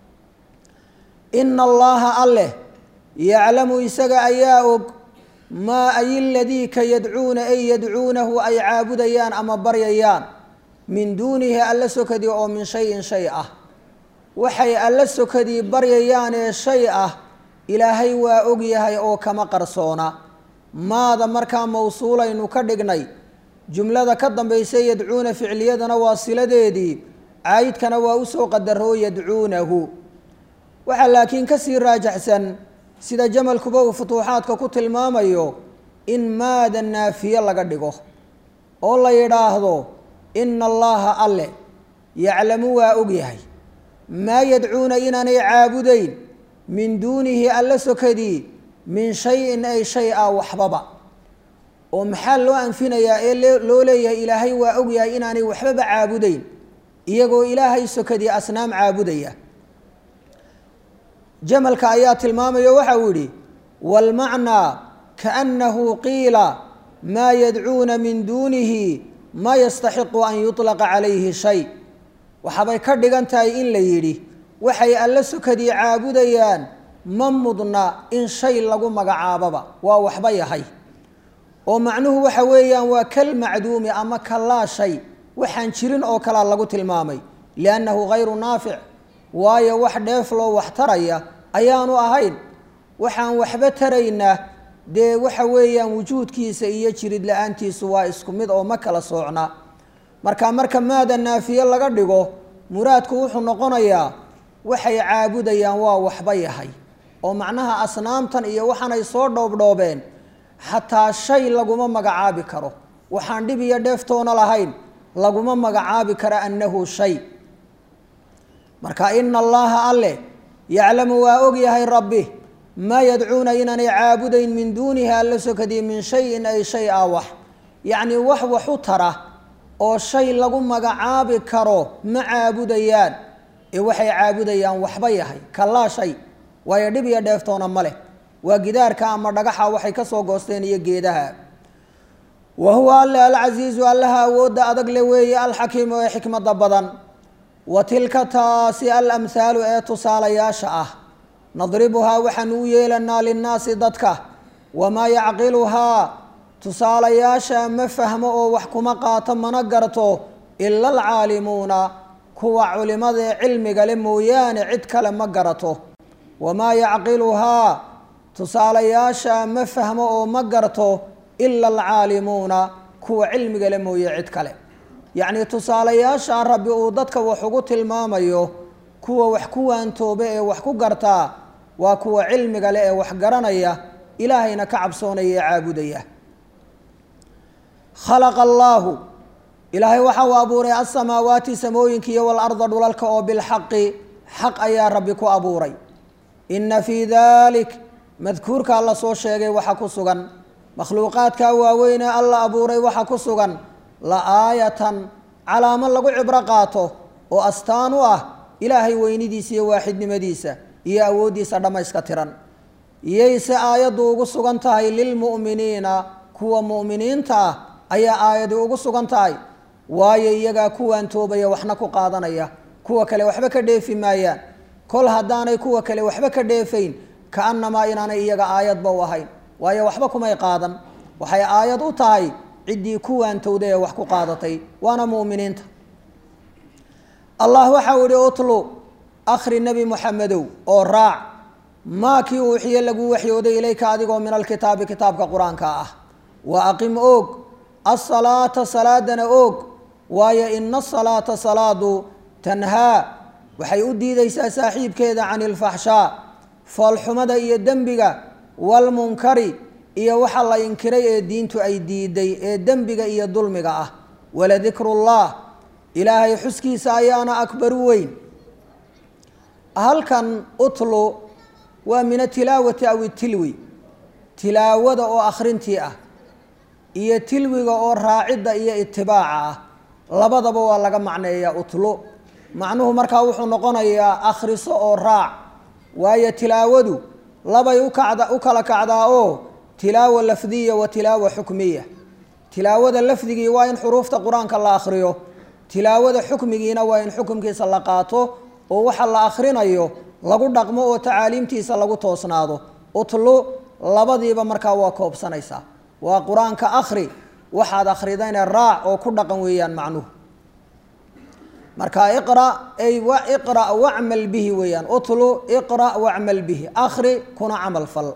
ina allaha alleh yaclamu isaga ayaa og maa ay ladii ka yadcuuna ay yadcuunahu ay caabudayaan ama baryayaan min duunihi alla sokadii oo min shayin shay ah waxay alla sokadii baryayaanee shay ah ilaahay waa og yahay oo kama qarsoona maada markaa mawsuulaynu ka dhignay jumlada ka dambaysay yadcuuna ficliyadana waa siladeedii caydkana waa usoo qadaroo yadcuunahu waxaa laakiin kasii raajaxsan sida jamalkuba uu futuuxaadka ku tilmaamayo in maada naafiye laga dhigo oo la yidhaahdo ina allaha alle yaclamu waa og yahay maa yadcuuna inaanay caabudayn min duunihi alla sokadii min shayin ay shay a waxbaba oo maxaa loo anfinayaa ee loo leeyahay ilaahay waa og yahay inaanay waxbaba caabudayn iyagoo ilaahay sokadii asnaam caabudaya jamalka ayaa tilmaamayo waxa uu yihi wاlmacnaa kaأnahu qiila maa yadcuuna min duunihi ma yastaxiqu an yuطlaqa calayhi shay waxaabay ka dhigan tahay in la yidhi waxay alla sokadii caabudayaan ma mudna in shay lagu magacaababa waa waxba yahay oo macnuhu waxa weeyaan waa kal macduumi ama kalaa shay waxaan jirin oo kalaa lagu tilmaamay liannahu hayru naafic waayo wax dheefloo wax taraya ayaanu ahayn waxaan waxba taraynaa dee waxa weeyaan wujuudkiisa iyo jirid la-aantiisu waa isku mid oo ma kala soocna marka marka maada naafiye laga dhigo muraadku wuxuu noqonayaa waxay caabudayaan waa waxba yahay oo macnaha asnaamtan iyo waxaanay soo dhoobdhoobeen xataa shay laguma magacaabi karo waxaan dhib iyo dheeftoona lahayn laguma magacaabi karo annahu shay marka ina allaha alleh yaclamu waa og yahay rabbi maa yadcuuna inaanay caabudayn min duunihi alla sokadii min shayin ay shay a wax yacni wax wax u tara oo shay lagu magacaabi karo ma caabudayaan ee waxay caabudayaan waxba yahay kala shay way dhib iyo dheeftoona male waa gidaarka ama dhagaxa waxay ka soo goosteen iyo geedaha wa huwa al-aziz allaha awooda adag le weeye al-hakim ee xikmada badan wa tilka taasi al-amthal ee tusaalayaasha ah nadribuha waxaan u yeelanaa linnaasi dadka wama yacqiluha tusaalayaasha ma fahmo oo wax kuma qaato mana garto ila al-caalimuuna kuwa culimada cilmiga le mooyaane cid kale ma garato wama yacqiluha tusaalayaasha ma fahmo oo ma garto ila al-caalimuuna kuwa cilmiga le mooyee cid kale yacni tusaalayaasha rabbi uu dadka wax ugu tilmaamayo kuwa wax ku waantoobe ee wax ku gartaa waa kuwa cilmiga le ee wax garanaya ilaahayna ka cabsoonaya ee caabudaya khalaqa allaahu ilaahay waxa uu abuuray as-samaawaati samooyinka iyo wal-arda dhulalka oo bilxaqi xaq ayaa rabbi ku abuuray inna fii dalik madkuurka alla soo sheegay waxa ku sugan makhluuqaadka waaweyn ee alla abuuray waxa ku sugan la aayatan calaamo lagu cibro qaato oo astaan u ah ilaahay weynidiisa iyo waaxidnimadiisa iyo awoodiisa dhamayska tiran iyayse aayaddu ugu sugan tahay lilmu'miniina kuwa mu'miniinta ah ayaa aayaddu ugu sugan tahay waayo iyagaa kuwaan toobaya waxna ku qaadanaya kuwa kale waxba ka dheefi maayaan kol haddaanay kuwa kale waxba ka dheefayn kaannamaa inaanay iyaga aayadba u ahayn waayo waxba kumay qaadan waxay aayad u tahay ciddii kuwaan towda ee wax ku qaadatay waana mu'miniinta allah waxa uu yihi utlu akhri nebi muxamedow oo raac maakii uuxiye lagu waxyooday ilayka adigoo min alkitaabi kitaabka qur-aanka ah wa aqim oog asalaata salaadana oog waayo ina asalaata salaadu tanhaa waxay u diidaysaa saaxiibkeeda can ilfaxshaa foolxumada iyo dembiga walmunkari iyo waxa la inkiray ee diintu ay diiday ee dembiga iyo dulmiga ah waladikrullaah ilaahay xuskiisa ayaana akbaru weyn halkan utlu waa min atilaawati aw itilwi tilaawada oo akhrintii ah iyo tilwiga oo raacidda iyo itibaaca ah labadaba waa laga macneeyaa utlu macnuhu markaa wuxuu noqonayaa akhriso oo raac waayo tilaawadu labay u kacda u kala kacdaa oo tilaawa lafdiya wa tilaawa xukmiya tilaawada lafdigii waa in xuruufta qur-aanka la akhriyo tilaawada xukmigiina waa in xukumkiisa la qaato oo waxa la akhrinayo lagu dhaqmo oo tacaaliimtiisa lagu toosnaado utlu labadiiba markaa waa koobsanaysaa waa qur-aanka akhri waxaad akhridayna raac oo ku dhaqan weeyaan macnuhu marka iqra ay wa iqra wa'mal bihi weeyaan utlu iqra wa'mal bihi akhri kuna amal fal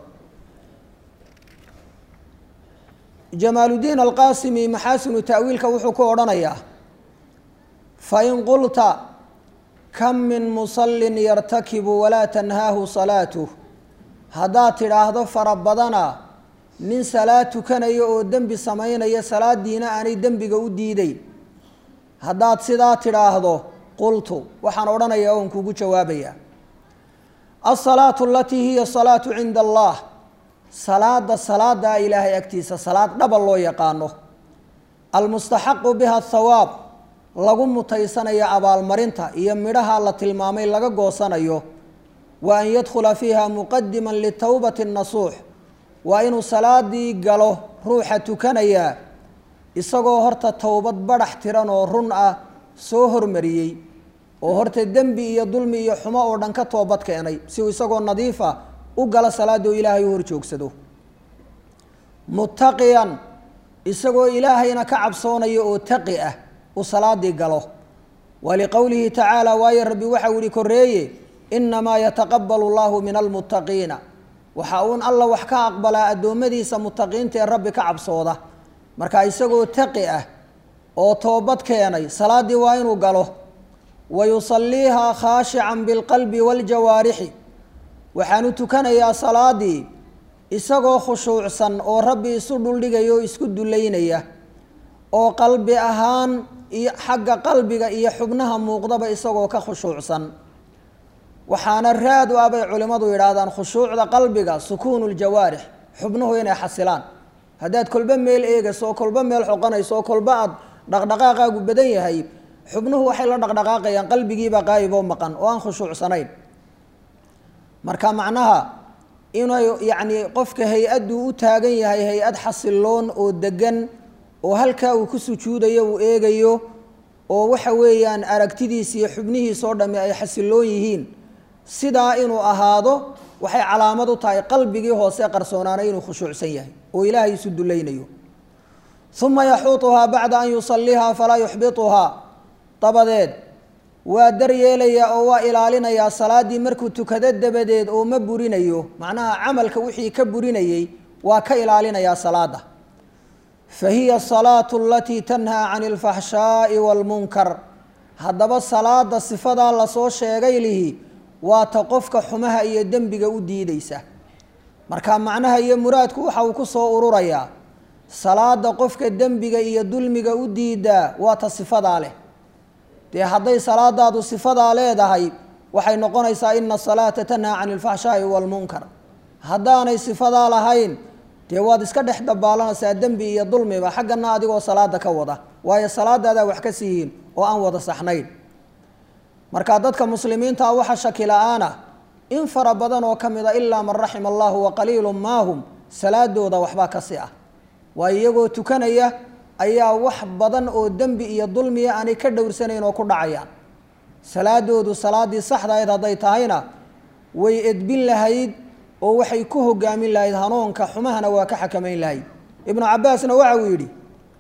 jamaaludiin alqaasimi maxaasinu ta'wiilka wuxuu ku odhanayaa fa in qulta kam min musallin yartakibu walaa tanhaahu salaatuh haddaad tidhaahdo fara badana nin salaad tukanaya oo dembi samaynaya salaadiina aanay dembiga u diiday haddaad sidaa tidhaahdo qultu waxaan odhanayaa oon kugu jawaabayaa alsalaatu alatii hiya salaatu cinda allah salaada salaada ilaahay agtiisa salaad dhaba loo yaqaano almustaxaqu biha athawaab lagu mutaysanaya abaalmarinta iyo midhaha la tilmaamay laga goosanayo wa an yadkhula fiiha muqadiman litawbati nasuux waa inuu salaadii galo ruuxa tukanaya isagoo horta towbad badhax tiran oo run ah soo hormariyey oo horta dembi iyo dulmi iyo xumo oo dhan ka toobad keenay si uu isagoo nadiifa u gala salaada oo ilaahay u hor joogsado muttaqiyan isagoo ilaahayna ka cabsoonaya oo taqi ah u salaadii galo waliqowlihi tacaala waayo rabbi waxa uu yihi koreeye inamaa yataqabbalu allahu min almuttaqiina waxa uun alla wax ka aqbalaa addoommadiisa muttaqiinta ee rabbi ka cabsooda marka isagoo taqi ah oo toobad keenay salaadii waa inuu galo wayusalliiha khaashican bilqalbi waljawaarixi waxaanu tukanayaa salaadii isagoo khushuucsan oo rabbi isu dhuldhigaya oo isku dulaynaya oo qalbi ahaan iyo xagga qalbiga iyo xubnaha muuqdaba isagoo ka khushuucsan waxaana raad u ah bay culimmadu yidhaahdaan khushuucda qalbiga sukuunu ljawaarix xubnuhu inay xasilaan haddaad kolba meel eegayso oo kolba meel xoqanayso oo kolba aad dhaqdhaqaaqaagu badan yahay xubnuhu waxay la dhaqdhaqaaqayaan qalbigiiba qaayib oo maqan oo aan khushuucsanayn marka macnaha inay yacni qofka hay-addu u taagan yahay hay-ad xasiloon oo degan oo halkaa uu ku sujuudayo uu eegayo oo waxa weeyaan aragtidiisa iyo xubnihiisa oo dhammi ay xasiloon yihiin sidaa inuu ahaado waxay calaamad u tahay qalbigii hoose qarsoonaanay inuu khushuucsan yahay oo ilaahay isu dulaynayo uma yaxuutuhaa bacda an yusallihaa falaa yuxbituhaa dabadeed waa daryeelayaa oo waa ilaalinayaa salaaddii markuu tukado dabadeed oo ma burinayo macnaha camalka wixii ka burinayey waa ka ilaalinayaa salaada fa hiya asalaatu alatii tanhaa cani alfaxshaa'i waalmunkar haddaba salaada sifadaa lasoo sheegay lihi waa ta qofka xumaha iyo dembiga u diideysa marka macnaha iyo muraadku waxa uu ku soo ururayaa salaada qofka dembiga iyo dulmiga u diidaa waa ta sifadaa leh dee hadday salaadaadu sifadaa leedahay waxay noqonaysaa ina asalaata tanhaa cani alfaxshaa'i waalmunkar haddaanay sifadaa lahayn dee waad iska dhex dabaalanaysaa dembi iyo dulmiba xaggana adigoo salaada ka wada waayo salaadaadaa wax ka siihiin oo aan wada saxnayn marka dadka muslimiinta waxa shaki la-aana in fara badan oo ka mid a ilaa man raxima allahu waqaliilu maahum salaadooda waxbaa ka si ah waayo iyagoo tukanaya ayaa wax badan oo dembi iyo dulmiya aanay ka dhowrsanayn oo ku dhacayaan salaadoodu salaadii saxdahayd hadday tahayna way edbin lahayd oo waxay ku hogaamin lahayd hanuunka xumahana waa ka xakamayn lahayd ibnu cabaasna waxa uu yidhi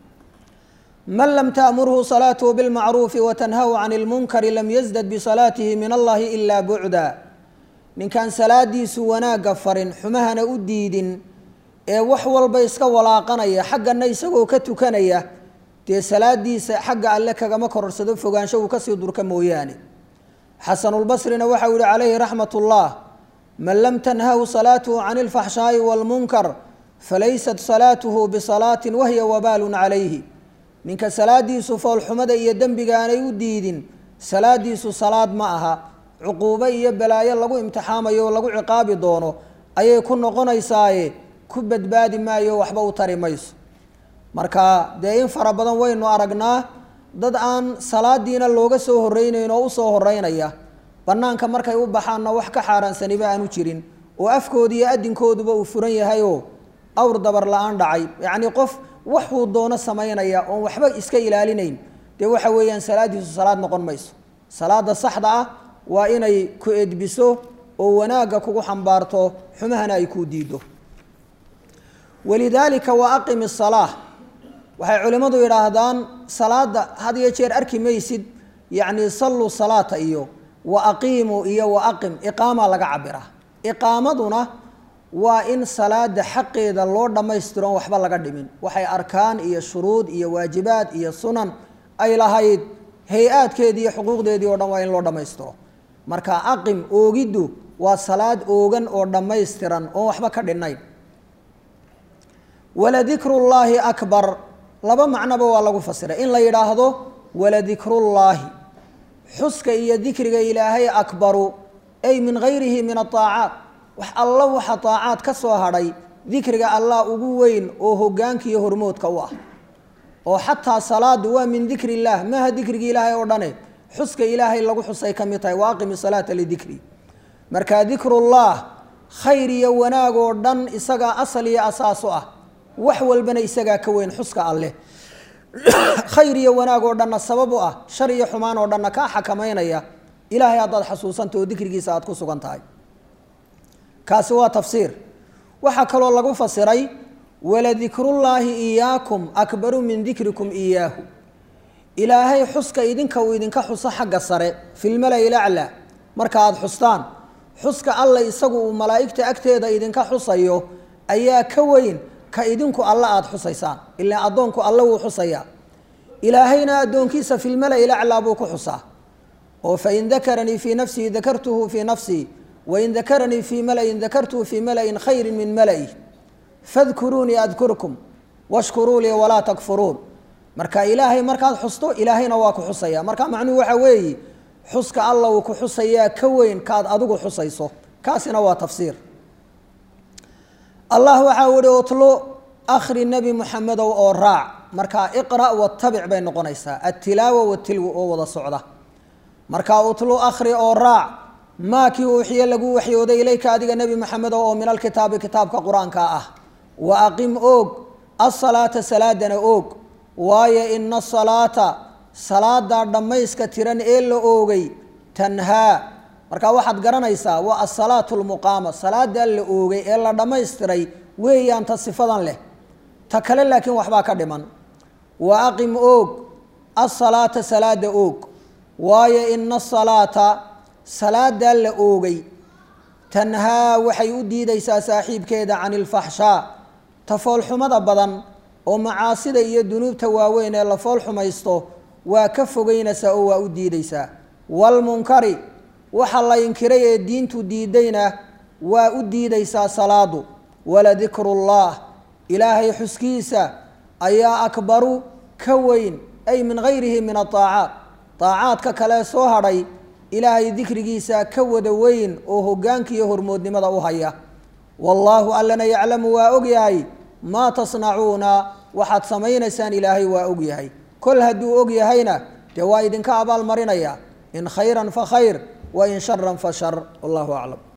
man lam taamurhu salaatuhu bilmacruufi watanhahu cani lmunkari lam yazdad bisalaatihi min allahi ilaa bucda ninkaan salaadiisu wanaagga farin xumahana u diidin ee wax walba iska walaaqanaya xaggana isagoo ka tukanaya dee salaadiisa xagga alle kagama kororsado fogaansho uu kasii durka mooyaane xasanulbasrina waxa uu yihi calayhi raxmat ullah man lam tanhahu salaatuhu cani alfaxshaa'i waalmunkar falaysat salaatuhu bisalaatin wahiya wabaalun calayhi ninka salaadiisu foolxumada iyo dembiga aanay u diidin salaadiisu salaad ma aha cuquubo iyo balaayo lagu imtixaamayo oo lagu ciqaabi doono ayay ku noqonaysaaye ku badbaadi maayo waxba u tari mayso marka dee in fara badan waynu aragnaa dad aan salaadiina looga soo horreynayn oo usoo horeynaya bannaanka markay u baxaanna wax ka xaaraansaniba aanu jirin oo afkooda iyo adinkooduba uu furan yahayoo awr dabar la-aan dhacay yacni qof waxuu doono samaynaya oon waxba iska ilaalinayn dee waxa weeyaan salaadiisu salaad noqon mayso salaada saxda ah waa inay ku edbiso oo wanaagga kugu xambaarto xumahana ay kuu diido walidaalika wa aqimi salaa waxay culimmadu yidhaahdaan salaada had iyo jeer arki maysid yacni salluu salaata iyo wa aqiimuu iyo wa aqim iqaamaa laga cabiraa iqaamaduna waa in salaada xaqeeda loo dhammaystiron waxba laga dhimin waxay arkaan iyo shuruud iyo waajibaad iyo sunan ay lahayd hay-aadkeedii iyo xuquuqdeedii oo dhan waa in loo dhammaystiro marka aqim oogiddu waa salaad oogan oo dhammaystiran oon waxba ka dhinnayn waladikrullaahi akbar laba macnoba waa lagu fasiray in la yidhaahdo waladikrullaahi xuska iyo dikriga ilaahay akbaru ay min gayrihi min aaacaat wax alla waxa aacaad ka soo hadhay dikriga allah ugu weyn oo hogaanka iyo hormoodka u ah oo xataa salaadu waa min dikri illaah maaha dikrigi ilaahay oo dhane xuska ilaahay lagu xusay ka mid tahay waaqimi salaata lidikri marka dikrullah khayr iyo wanaag oo dhan isagaa asal iyo asaas u ah wax walbana isagaa ka weyn xuska alleh khayr iyo wanaag oo dhanna sabab u ah shar iyo xumaan oo dhanna kaa xakamaynaya ilaahay haddaad xasuusanta oo dikrigiisa aad ku sugan tahay kaasi waa tafsiir waxaa kaloo lagu fasiray waladikrullaahi iyaakum akbaru min dikrikum iyaahu ilaahay xuska idinka uu idinka xuso xagga sare filmalai laclaa marka aada xustaan xuska alle isagu uu malaa'igta agteeda idinka xusayo ayaa ka weyn ka idinku alle aada xusaysaan ilaa addoonku alle wuu xusayaa ilaahayna addoonkiisa filmalai laclaa buu ku xusaa oo fain dakaranii fii nafsihi dakartuhu fii nafsii wain dakaranii fii malain dakartuhu fii malain khayri min malai fadkuruunii adkurkum washkuruu lii walaa takfuruun marka ilaahay markaad xusto ilaahayna waa ku xusaya marka macnuhu waxa weeye xuska alla uu ku xusayaa ka weyn kaad adigu xusayso kaasina waa tafsiir allah waxaa uhi utlu akhri nebi muxamedow oo raac markaa iqra' wattabic bay noqonaysaa attilaawa watilwi oo wada socda markaa utlu akhri oo raac maakii uuxiye lagu waxyooday ilayka adiga nebi maxamed oo min alkitaabi kitaabka qur-aanka ah wa aqim oog asalaata salaadana oog waayo ina asalaata salaadaa dhammayska tiran ee la oogay tanhaa markaa waxaad garanaysaa waa asalaatu lmuqaama salaadaa la oogay ee la dhammaystiray weeyaan ta sifadan leh ta kale laakiin waxbaa ka dhiman wa aqim oog asalaata salaada oog waayo ina asalaata salaadaa la oogay tanhaa waxay u diidaysaa saaxiibkeeda can ilfaxshaa ta foolxumada badan oo macaasida iyo dunuubta waaweyn ee la fool xumaysto waa ka fogeynaysaa oo waa u diidaysaa waalmunkari waxa la inkiray ee diintu diidayna waa u diidaysaa salaadu waladikrullaah ilaahay xuskiisa ayaa akbaru ka weyn ay min gayrihi min aaacaat aacaadka kale soo hadhay ilaahay dikrigiisa ka wada weyn oo hogaanka iyo hormoodnimada u haya wallaahu allana yaclamu waa ogyahay maa tasnacuuna waxaad samaynaysaan ilaahay waa ogyahay kol hadduu ogyahayna dee waa idinka abaal marinaya in khayran fa khayr wa in sharan fa shar wallahu aclam